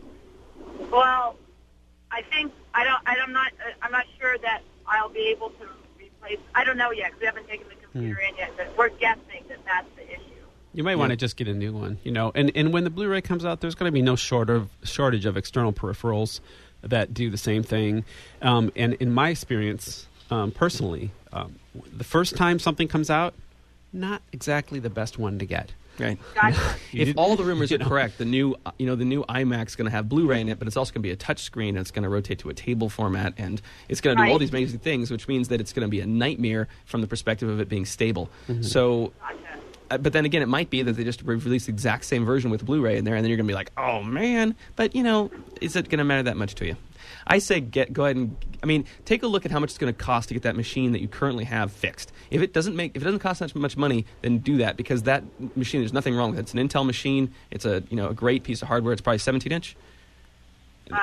Well, I think I don't. I'm not. uh, I'm not sure that I'll be able to replace. I don't know yet because we haven't taken the computer in yet. But we're guessing that that's the issue. You might want to just get a new one, you know. And and when the Blu-ray comes out, there's going to be no short of, shortage of external peripherals that do the same thing. Um, and in my experience, um, personally, um, the first time something comes out, not exactly the best one to get. Right. Gotcha. You If did- all the rumors you are know. correct, the new uh, you know the new iMac's going to have Blu-ray in it, but it's also going to be a touch screen and it's going to rotate to a table format and it's going to do all Right. these amazing things, which means that it's going to be a nightmare from the perspective of it being stable. Mm-hmm. So, Gotcha. uh, but then again, it might be that they just re- release the exact same version with Blu-ray in there, and then you're going to be like, oh man. But you know, is it going to matter that much to you? I say get go ahead and I mean take a look at how much it's going to cost to get that machine that you currently have fixed. If it doesn't make if it doesn't cost that much money, then do that because that machine there's nothing wrong with it. It's an Intel machine. It's a you know a great piece of hardware. It's probably seventeen inch. Uh,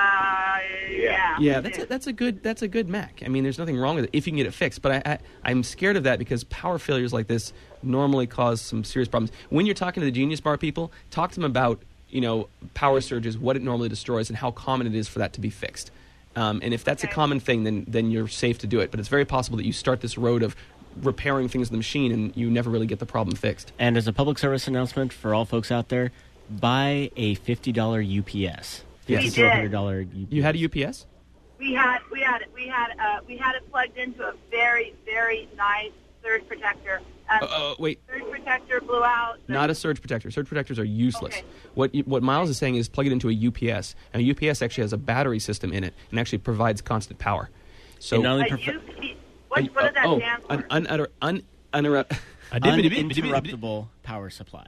yeah. Yeah, that's a, that's a good that's a good Mac. I mean, there's nothing wrong with it if you can get it fixed. But I, I I'm scared of that because power failures like this normally cause some serious problems. When you're talking to the Genius Bar people, talk to them about you know power surges, what it normally destroys, and how common it is for that to be fixed. Um, and if that's Okay. a common thing, then then you're safe to do it. But it's very possible that you start this road of repairing things in the machine and you never really get the problem fixed. And as a public service announcement for all folks out there, buy a fifty dollar U P S. Yes. fifty We to one hundred did. dollar U P S. You had a U P S? We had we had we had uh, we had it plugged into a very very nice surge protector. Uh, Uh, uh, wait, surge protector blew out. The- not a surge protector. Surge protectors are useless. Okay. What you, what Miles is saying is plug it into a U P S, and a U P S actually has a battery system in it and actually provides constant power. So It not only a prefer- U P What, what does that oh, stand for? an unutter, un, uninterrupt. Uninterruptible power supply.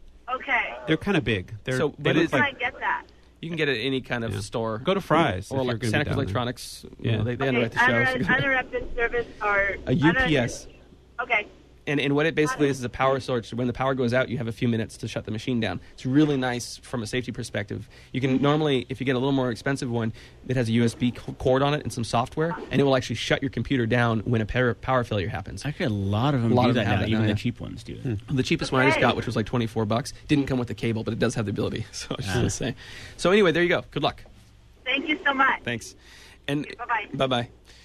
Okay. They're kind of big. They're, So, they but look it's- How like can I get that? You can get it at any kind of Yeah. store. Go to Fry's or if you're like gonna be Santa Cruz down there. Electronics. Yeah. You know, they, they Okay, underwrite the show. uninter- uninterrupted service or A U P S. Okay. And, and what it basically is is a power source. When the power goes out, you have a few minutes to shut the machine down. It's really nice from a safety perspective. You can normally, if you get a little more expensive one, it has a U S B co- cord on it and some software, and it will actually shut your computer down when a power, power failure happens. Actually, a lot of them A lot do of that them have now. that Even now, the yeah. cheap ones do. The cheapest one I just Okay. got, which was like twenty-four bucks, didn't come with the cable, but it does have the ability. So I was just Ah. going to say. So anyway, there you go. Good luck. Thank you so much. Thanks. And Bye-bye. Bye-bye.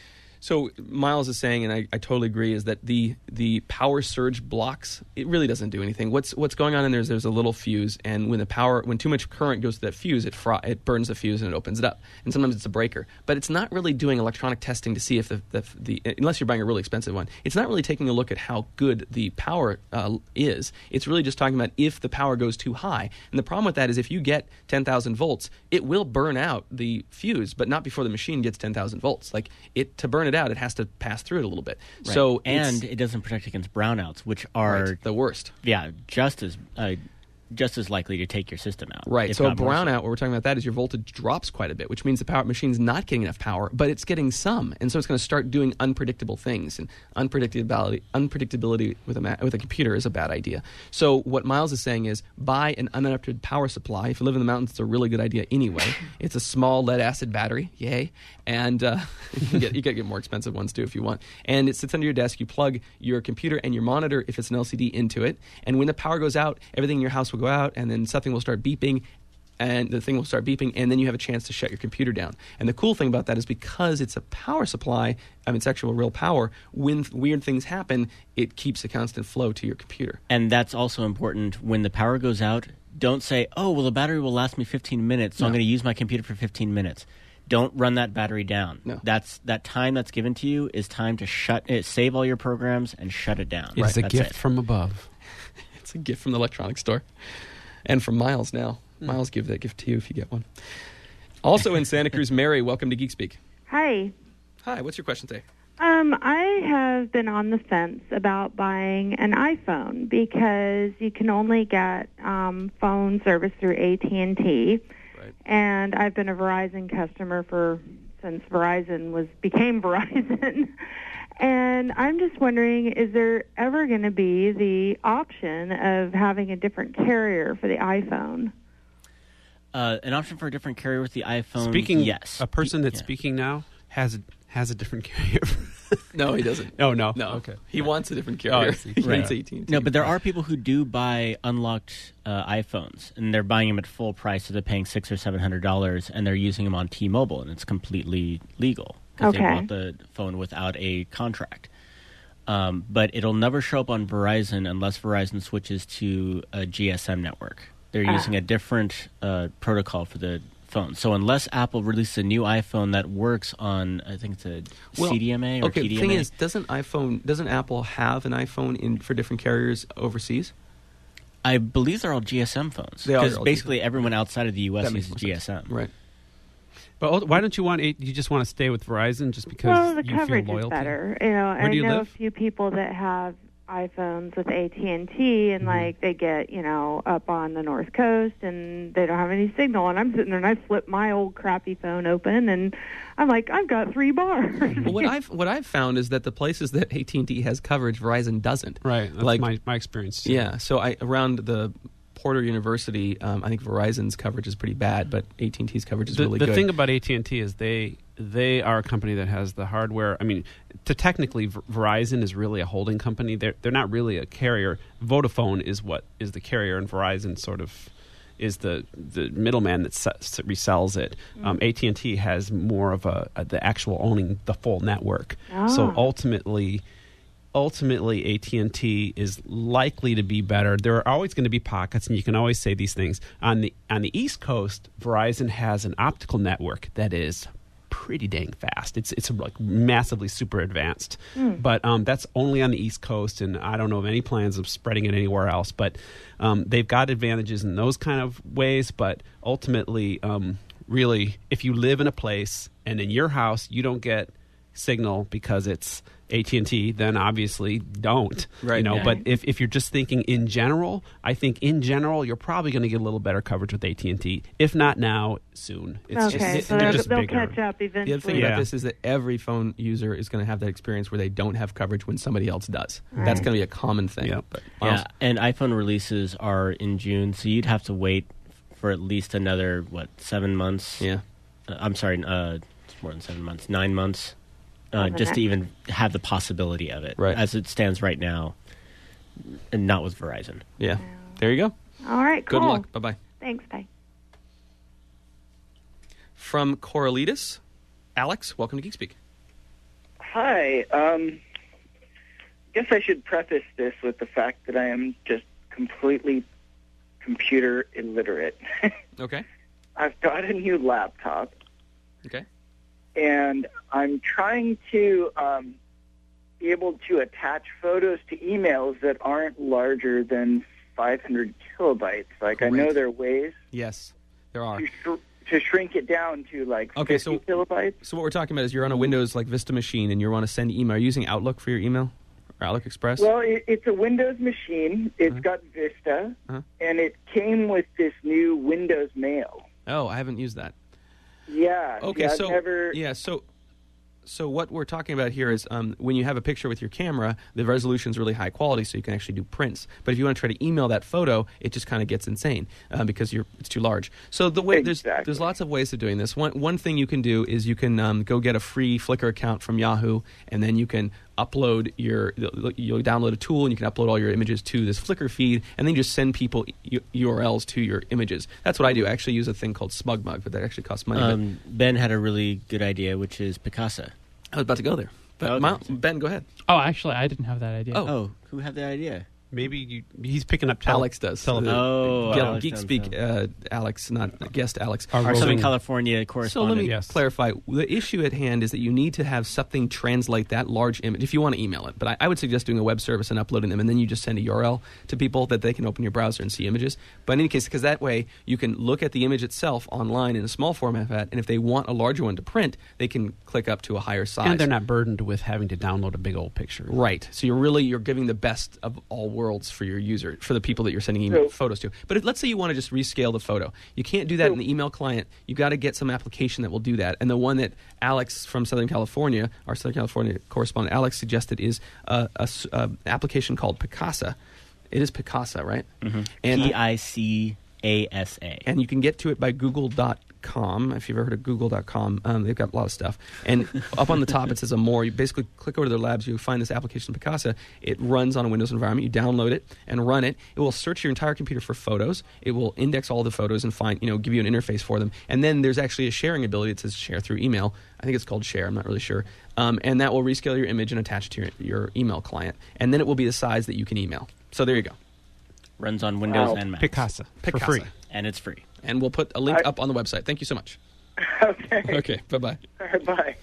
So Miles is saying, and I, I totally agree, is that the the power surge blocks, it really doesn't do anything. What's what's going on in there is there's a little fuse, and when the power, when too much current goes to that fuse, it fr- it burns the fuse and it opens it up. And sometimes it's a breaker, but it's not really doing electronic testing to see if the the, the unless you're buying a really expensive one, it's not really taking a look at how good the power uh, is. It's really just talking about if the power goes too high. And the problem with that is if you get ten thousand volts, it will burn out the fuse, but not before the machine gets ten thousand volts. Like it to burn it out, it has to pass through it a little bit. Right. So and it's, it doesn't protect against brownouts, which are right, the worst. yeah just as uh, just as likely to take your system out. Right. if So a not more brownout, what we're talking about that is your voltage drops quite a bit, which means the power machine's not getting enough power, but it's getting some, and so it's going to start doing unpredictable things. And unpredictability, unpredictability with a ma- with a computer is a bad idea. So what Miles is saying is buy an uninterrupted power supply. If you live in the mountains, it's a really good idea anyway. It's a small lead acid battery, yay, and uh, you can get you can get more expensive ones too if you want. And it sits under your desk. You plug your computer and your monitor, if it's an L C D, into it, and when the power goes out, everything in your house will go out, and then something will start beeping, and the thing will start beeping, and then you have a chance to shut your computer down. And the cool thing about that is because it's a power supply, I mean, it's actual real power, when th- weird things happen, it keeps a constant flow to your computer. And that's also important. When the power goes out, don't say, oh, well, the battery will last me fifteen minutes, so No. I'm going to use my computer for fifteen minutes. Don't run that battery down. No. That's that time that's given to you is time to shut it, save all your programs and shut it down. It's a That's gift it. from above. It's a gift from the electronics store. And from Miles now. Miles give that gift to you if you get one. Also in Santa Cruz, Mary, welcome to Geek Speak. Hi. Hi, what's your question today? Um, I have been on the fence about buying an iPhone because you can only get um, phone service through A T and T, Right. and I've been a Verizon customer for since Verizon was became Verizon. And I'm just wondering, is there ever going to be the option of having a different carrier for the iPhone? Uh, an option for a different carrier with the iPhone. Speaking, yes. a person that's Yeah. speaking now has a, has a different carrier. No, he doesn't. Oh, no. No. Okay. He wants a different Oh, I carrier. see. He Right. wants A T and T. No, but there are people who do buy unlocked uh, iPhones, and they're buying them at full price, so they're paying six or seven hundred dollars, and they're using them on T-Mobile, and it's completely legal because they Okay. bought the phone without a contract. Um, but it'll never show up on Verizon unless Verizon switches to a G S M network. They're Ah. using a different uh, protocol for the phone. So unless Apple releases a new iPhone that works on, I think it's a Well, C D M A or okay, T D the M A. thing is, doesn't iPhone, doesn't Apple have an iPhone in for different carriers overseas? I believe they're all G S M phones. They are Because all basically G S M. everyone outside of the U S That makes uses more G sense. S M. Right. But al- why don't you want? A- you just want to stay with Verizon just because Well, the you feel coverage loyal is to better. You know, Where I do you know live? a few people that have iPhones with A T and T, and Mhm. like they get, you know, up on the North Coast, and they don't have any signal. And I'm sitting there, and I flip my old crappy phone open, and I'm like, I've got three bars. Well, what I've what I've found is that the places that A T and T has coverage, Verizon doesn't. Right. That's Like- my, my experience. too. Yeah. So I around the Porter University, um, I think Verizon's coverage is pretty bad, but A T and T's coverage is The, really the good. thing about A T and T is they they are a company that has the hardware. I mean, to technically, Ver- Verizon is really a holding company. They're they're not really a carrier. Vodafone is what is the carrier, and Verizon sort of is the the middleman that se- se- resells it. Um, A T and T has more of a, a the actual owning the full network. So Ah. ultimately. Ultimately, A T and T is likely to be better. There are always going to be pockets, and you can always say these things. On the on the East Coast, Verizon has an optical network that is pretty dang fast. It's it's like massively super advanced, but um, that's only on the East Coast, and I don't know of any plans of spreading it anywhere else. But um, they've got advantages in those kind of ways. But ultimately, um, really, if you live in a place and in your house you don't get signal because it's A T and T, then obviously don't. Right. You know, Yeah. but if, if you're just thinking in general, I think in general you're probably going to get a little better coverage with A T and T. If not now, soon. It's okay, just, so they're they'll, just they'll bigger. catch up eventually. The other thing Yeah. about this is that every phone user is going to have that experience where they don't have coverage when somebody else does. That's going to be a common thing. Yep. But Yeah, and iPhone releases are in June, so you'd have to wait for at least another, what, seven months? yeah. Uh, I'm sorry, uh, it's more than seven months, nine months, uh, Oh, the just to next- even have the possibility of it. Right. As it stands right now, and not with Verizon. Yeah. There you go. All right, Good cool. luck. Bye bye. Thanks, bye. From Corralitis, Alex, welcome to GeekSpeak. Hi. Um, I guess I should preface this with the fact that I am just completely computer illiterate. Okay. I've got a new laptop, Okay. and I'm trying to um, be able to attach photos to emails that aren't larger than five hundred kilobytes. Like, I know Great. there are ways Yes, there are. to, sh- to shrink it down to, like, Okay, fifty so- kilobytes. So what we're talking about is you're on a Windows like Vista machine and you want to send email. Are you using Outlook for your email or Outlook Express? Well, it, it's a Windows machine. It's Uh-huh. got Vista, Uh-huh. and it came with this new Windows Mail. oh, I haven't used that. Yeah. Okay, yeah, I've so never. yeah, so so what we're talking about here is um, when you have a picture with your camera, the resolution is really high quality, so you can actually do prints. But if you want to try to email that photo, it just kind of gets insane uh, because you're it's too large. So the way there's Exactly. there's lots of ways of doing this. One one thing you can do is you can um, go get a free Flickr account from Yahoo, and then you can upload your you'll download a tool and you can upload all your images to this Flickr feed, and then just send people U- U R Ls to your images. That's what I do. I actually use a thing called SmugMug, but that actually costs money. but- Um, Ben had a really good idea, which is Picasa. I was about to go there. But Okay. Miles- Ben, go ahead. Oh, actually, I didn't have that idea. Oh. Oh, who had that idea? Maybe you, he's picking up tele- Alex does. tele- The- Oh, Ge- Alex Geek does, Speak, so. uh, Alex, not guest Alex. Our Our roving- Southern California So let correspondent. me Yes. clarify. The issue at hand is that you need to have something translate that large image if you want to email it. But I, I would suggest doing a web service and uploading them, and then you just send a U R L to people that they can open your browser and see images. But in any case, because that way you can look at the image itself online in a small format, and if they want a larger one to print, they can click up to a higher size. And they're not burdened with having to download a big old picture. Right. So you're really you're giving the best of all worlds for your user, for the people that you're sending email So- photos to. But if, let's say you want to just rescale the photo. You can't do that So- in the email client. You got to get some application that will do that. And the one that Alex from Southern California, our Southern California correspondent Alex suggested is uh, a s- uh, application called Picasa. It is Picasa, right? Mm-hmm. And P I C A S A. and you can get to it by google dot com. If you've ever heard of google dot com, um, they've got a lot of stuff. And up on the top, it says a more. You basically click over to their labs, you find this application, Picasa. It runs on a Windows environment. You download it and run it. It will search your entire computer for photos. It will index all the photos and find, you know, give you an interface for them. And then there's actually a sharing ability. It says share through email. I think it's called Share. I'm not really sure. Um, and that will rescale your image and attach it to your, your email client. And then it will be the size that you can email. So there you go. Runs on Windows Wow. and Mac. Picasa, for Picasa. free. And it's free. And we'll put a link I- up on the website. Thank you so much. Okay. Okay, bye-bye. All right, bye.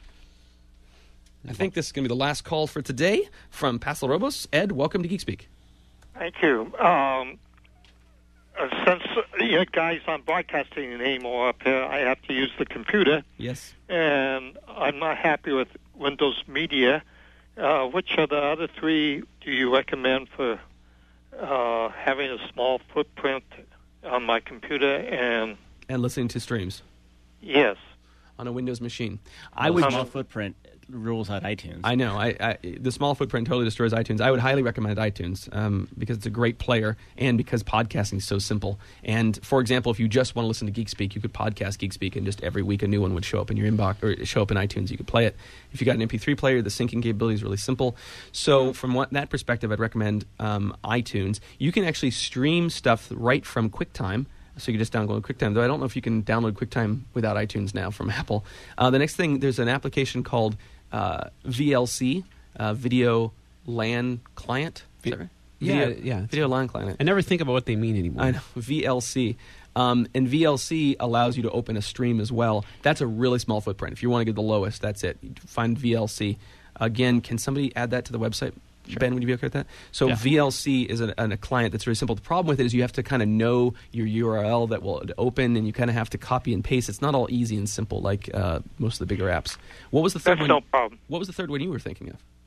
I think this is going to be the last call for today from Paso Robles. Ed, welcome to GeekSpeak. Thank you. Um, uh, since uh, you guys aren't broadcasting anymore up here, I have to use the computer, Yes. and I'm not happy with Windows Media. Uh, which of the other three do you recommend for uh, having a small footprint on my computer? And And listening to streams yes, on a Windows machine. I I would. small footprint rules out iTunes. I know. I, I the small footprint totally destroys iTunes. I would highly recommend iTunes um, because it's a great player and because podcasting is so simple. And for example, if you just want to listen to GeekSpeak, you could podcast GeekSpeak, and just every week a new one would show up in your inbox or show up in iTunes. You could play it. If you got an M P three player, the syncing capability is really simple. So from what that perspective, I'd recommend um, iTunes. You can actually stream stuff right from QuickTime. So you can just download QuickTime. Though I don't know if you can download QuickTime without iTunes now from Apple. Uh, the next thing, there's an application called uh, V L C, uh, Video LAN Client. Is that right? Yeah, Video, yeah. Video LAN Client. I never think about what they mean anymore. I know, V L C. Um, and V L C allows you to open a stream as well. That's a really small footprint. If you want to get the lowest, that's it. You find V L C. Again, can somebody add that to the website? Sure. Ben, would you be okay with that? So Yeah. V L C is a, a client that's very simple. The problem with it is you have to kind of know your U R L that will open, and you kind of have to copy and paste. It's not all easy and simple like uh, most of the bigger apps. What was the third that's one? no problem. What was the third one you were thinking of?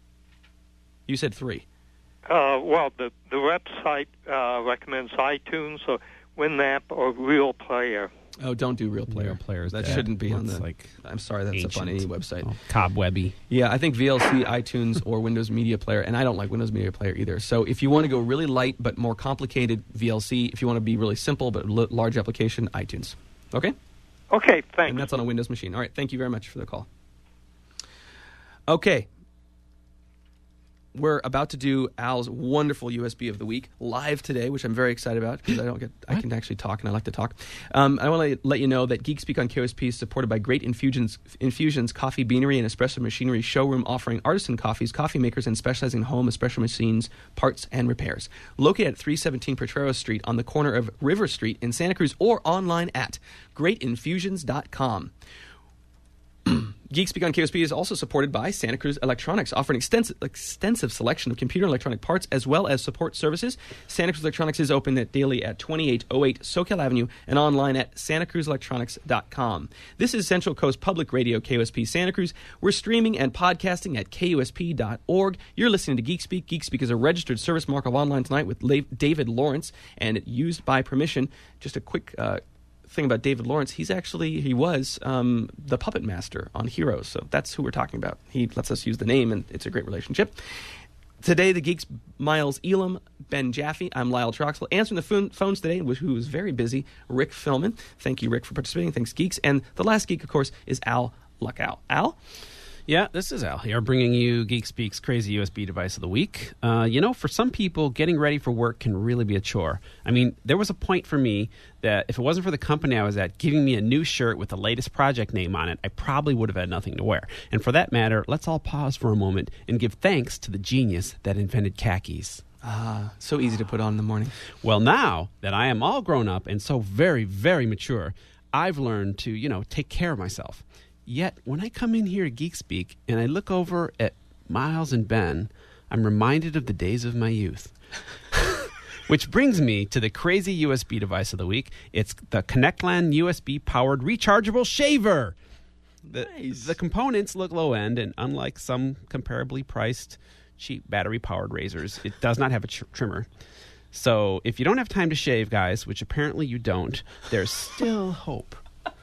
You said three. Uh, well, the the website uh, recommends iTunes or Winamp or Real Player. Oh, don't do Real Player. Real Player's that dead. shouldn't be on That's the. like I'm sorry, that's up on any ancient. website. Oh, cobwebby. Yeah, I think V L C, iTunes, or Windows Media Player, and I don't like Windows Media Player either. So if you want to go really light but more complicated, V L C. If you want to be really simple but l- large application, iTunes. Okay? Okay, thanks. And that's on a Windows machine. All right, thank you very much for the call. Okay. We're about to do Al's wonderful U S B of the week live today, which I'm very excited about because I don't get I can actually talk and I like to talk. Um, I want to let you know that Geek Speak on K O S P is supported by Great Infusions, Infusions Coffee Beanery and Espresso Machinery Showroom, offering artisan coffees, coffee makers, and specializing in home espresso machines, parts, and repairs. Located at three seventeen Potrero Street on the corner of River Street in Santa Cruz, or online at great infusions dot com. Geek Speak on K O S P is also supported by Santa Cruz Electronics, offering extensive extensive selection of computer and electronic parts as well as support services. Santa Cruz Electronics is open at daily at twenty-eight oh eight Soquel Avenue and online at santa cruz electronics dot com. This is Central Coast Public Radio, K O S P Santa Cruz. We're streaming and podcasting at K O S P dot org. You're listening to Geek Speak. Geek Speak is a registered service mark of Online Tonight with La- David Lawrence, and used by permission. Just a quick uh, thing about David Lawrence, he's actually, he was um, the puppet master on Heroes, so that's who we're talking about. He lets us use the name, and it's a great relationship. Today, the Geeks, Miles Elam, Ben Jaffe. I'm Lyle Troxel. Answering the phone, phones today, who was very busy, Rick Philman. Thank you, Rick, for participating. Thanks, Geeks. And the last geek, of course, is Al Luckow. Al? Yeah, this is Al here, bringing you Geek Speak's crazy U S B device of the week. Uh, you know, for some people, getting ready for work can really be a chore. I mean, there was a point for me that if it wasn't for the company I was at giving me a new shirt with the latest project name on it, I probably would have had nothing to wear. And for that matter, let's all pause for a moment and give thanks to the genius that invented khakis. Ah, so easy to put on in the morning. Well, now that I am all grown up and so very, very mature, I've learned to, you know, take care of myself. Yet, when I come in here to Geek Speak and I look over at Miles and Ben, I'm reminded of the days of my youth. Which brings me to the crazy U S B device of the week. It's the ConnectLAN U S B-powered rechargeable shaver. The, Nice. the components look low-end, and unlike some comparably priced cheap battery-powered razors, it does not have a tr- trimmer. So if you don't have time to shave, guys, which apparently you don't, there's still hope.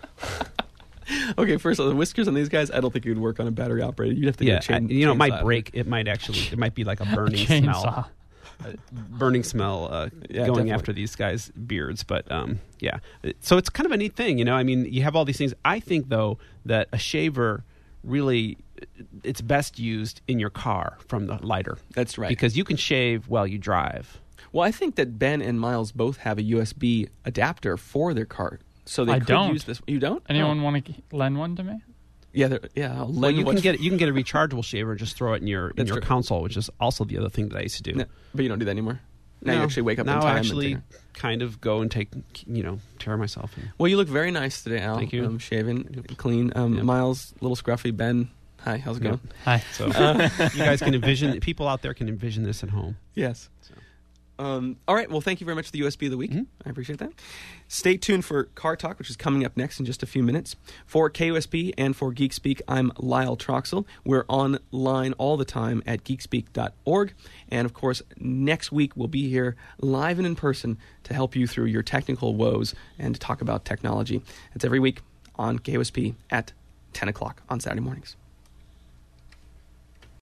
Okay, first of all, the whiskers on these guys, I don't think it would work on a battery operated. You'd have to Yeah, get a chain, I- you know, it might chainsaw. break. It might actually, it might be like a burning Chainsaw. smell. A burning smell uh, Yeah, going definitely. after these guys' beards. But um, yeah, so it's kind of a neat thing, you know. I mean, you have all these things. I think, though, that a shaver really, it's best used in your car from the lighter. That's right. Because you can shave while you drive. Well, I think that Ben and Miles both have a U S B adapter for their car. So they I could don't. use this. You don't? Anyone Oh. want to lend one to me? Yeah, they're- yeah. I'll Well, lend you one can for- get you can get a rechargeable shaver and just throw it in your in That's your true. console, which is also the other thing that I used to do. No, but you don't do that anymore. Now you No. actually wake up now in time. I and actually take- kind of go and take, you know, tear myself. And, Well, you look very nice today, Al. Thank you. Um, shaven, clean. Um, Yep. Miles, little scruffy. Ben, hi. How's it going? Hi. So you guys can envision, people out there can envision this at home. Yes. Um, all right. Well, thank you very much for the U S B of the week. Mhm. I appreciate that. Stay tuned for Car Talk, which is coming up next in just a few minutes. For K U S B and for Geek Speak, I'm Lyle Troxel. We're online all the time at geek speak dot org. And, of course, next week we'll be here live and in person to help you through your technical woes and to talk about technology. It's every week on K U S P at ten o'clock on Saturday mornings.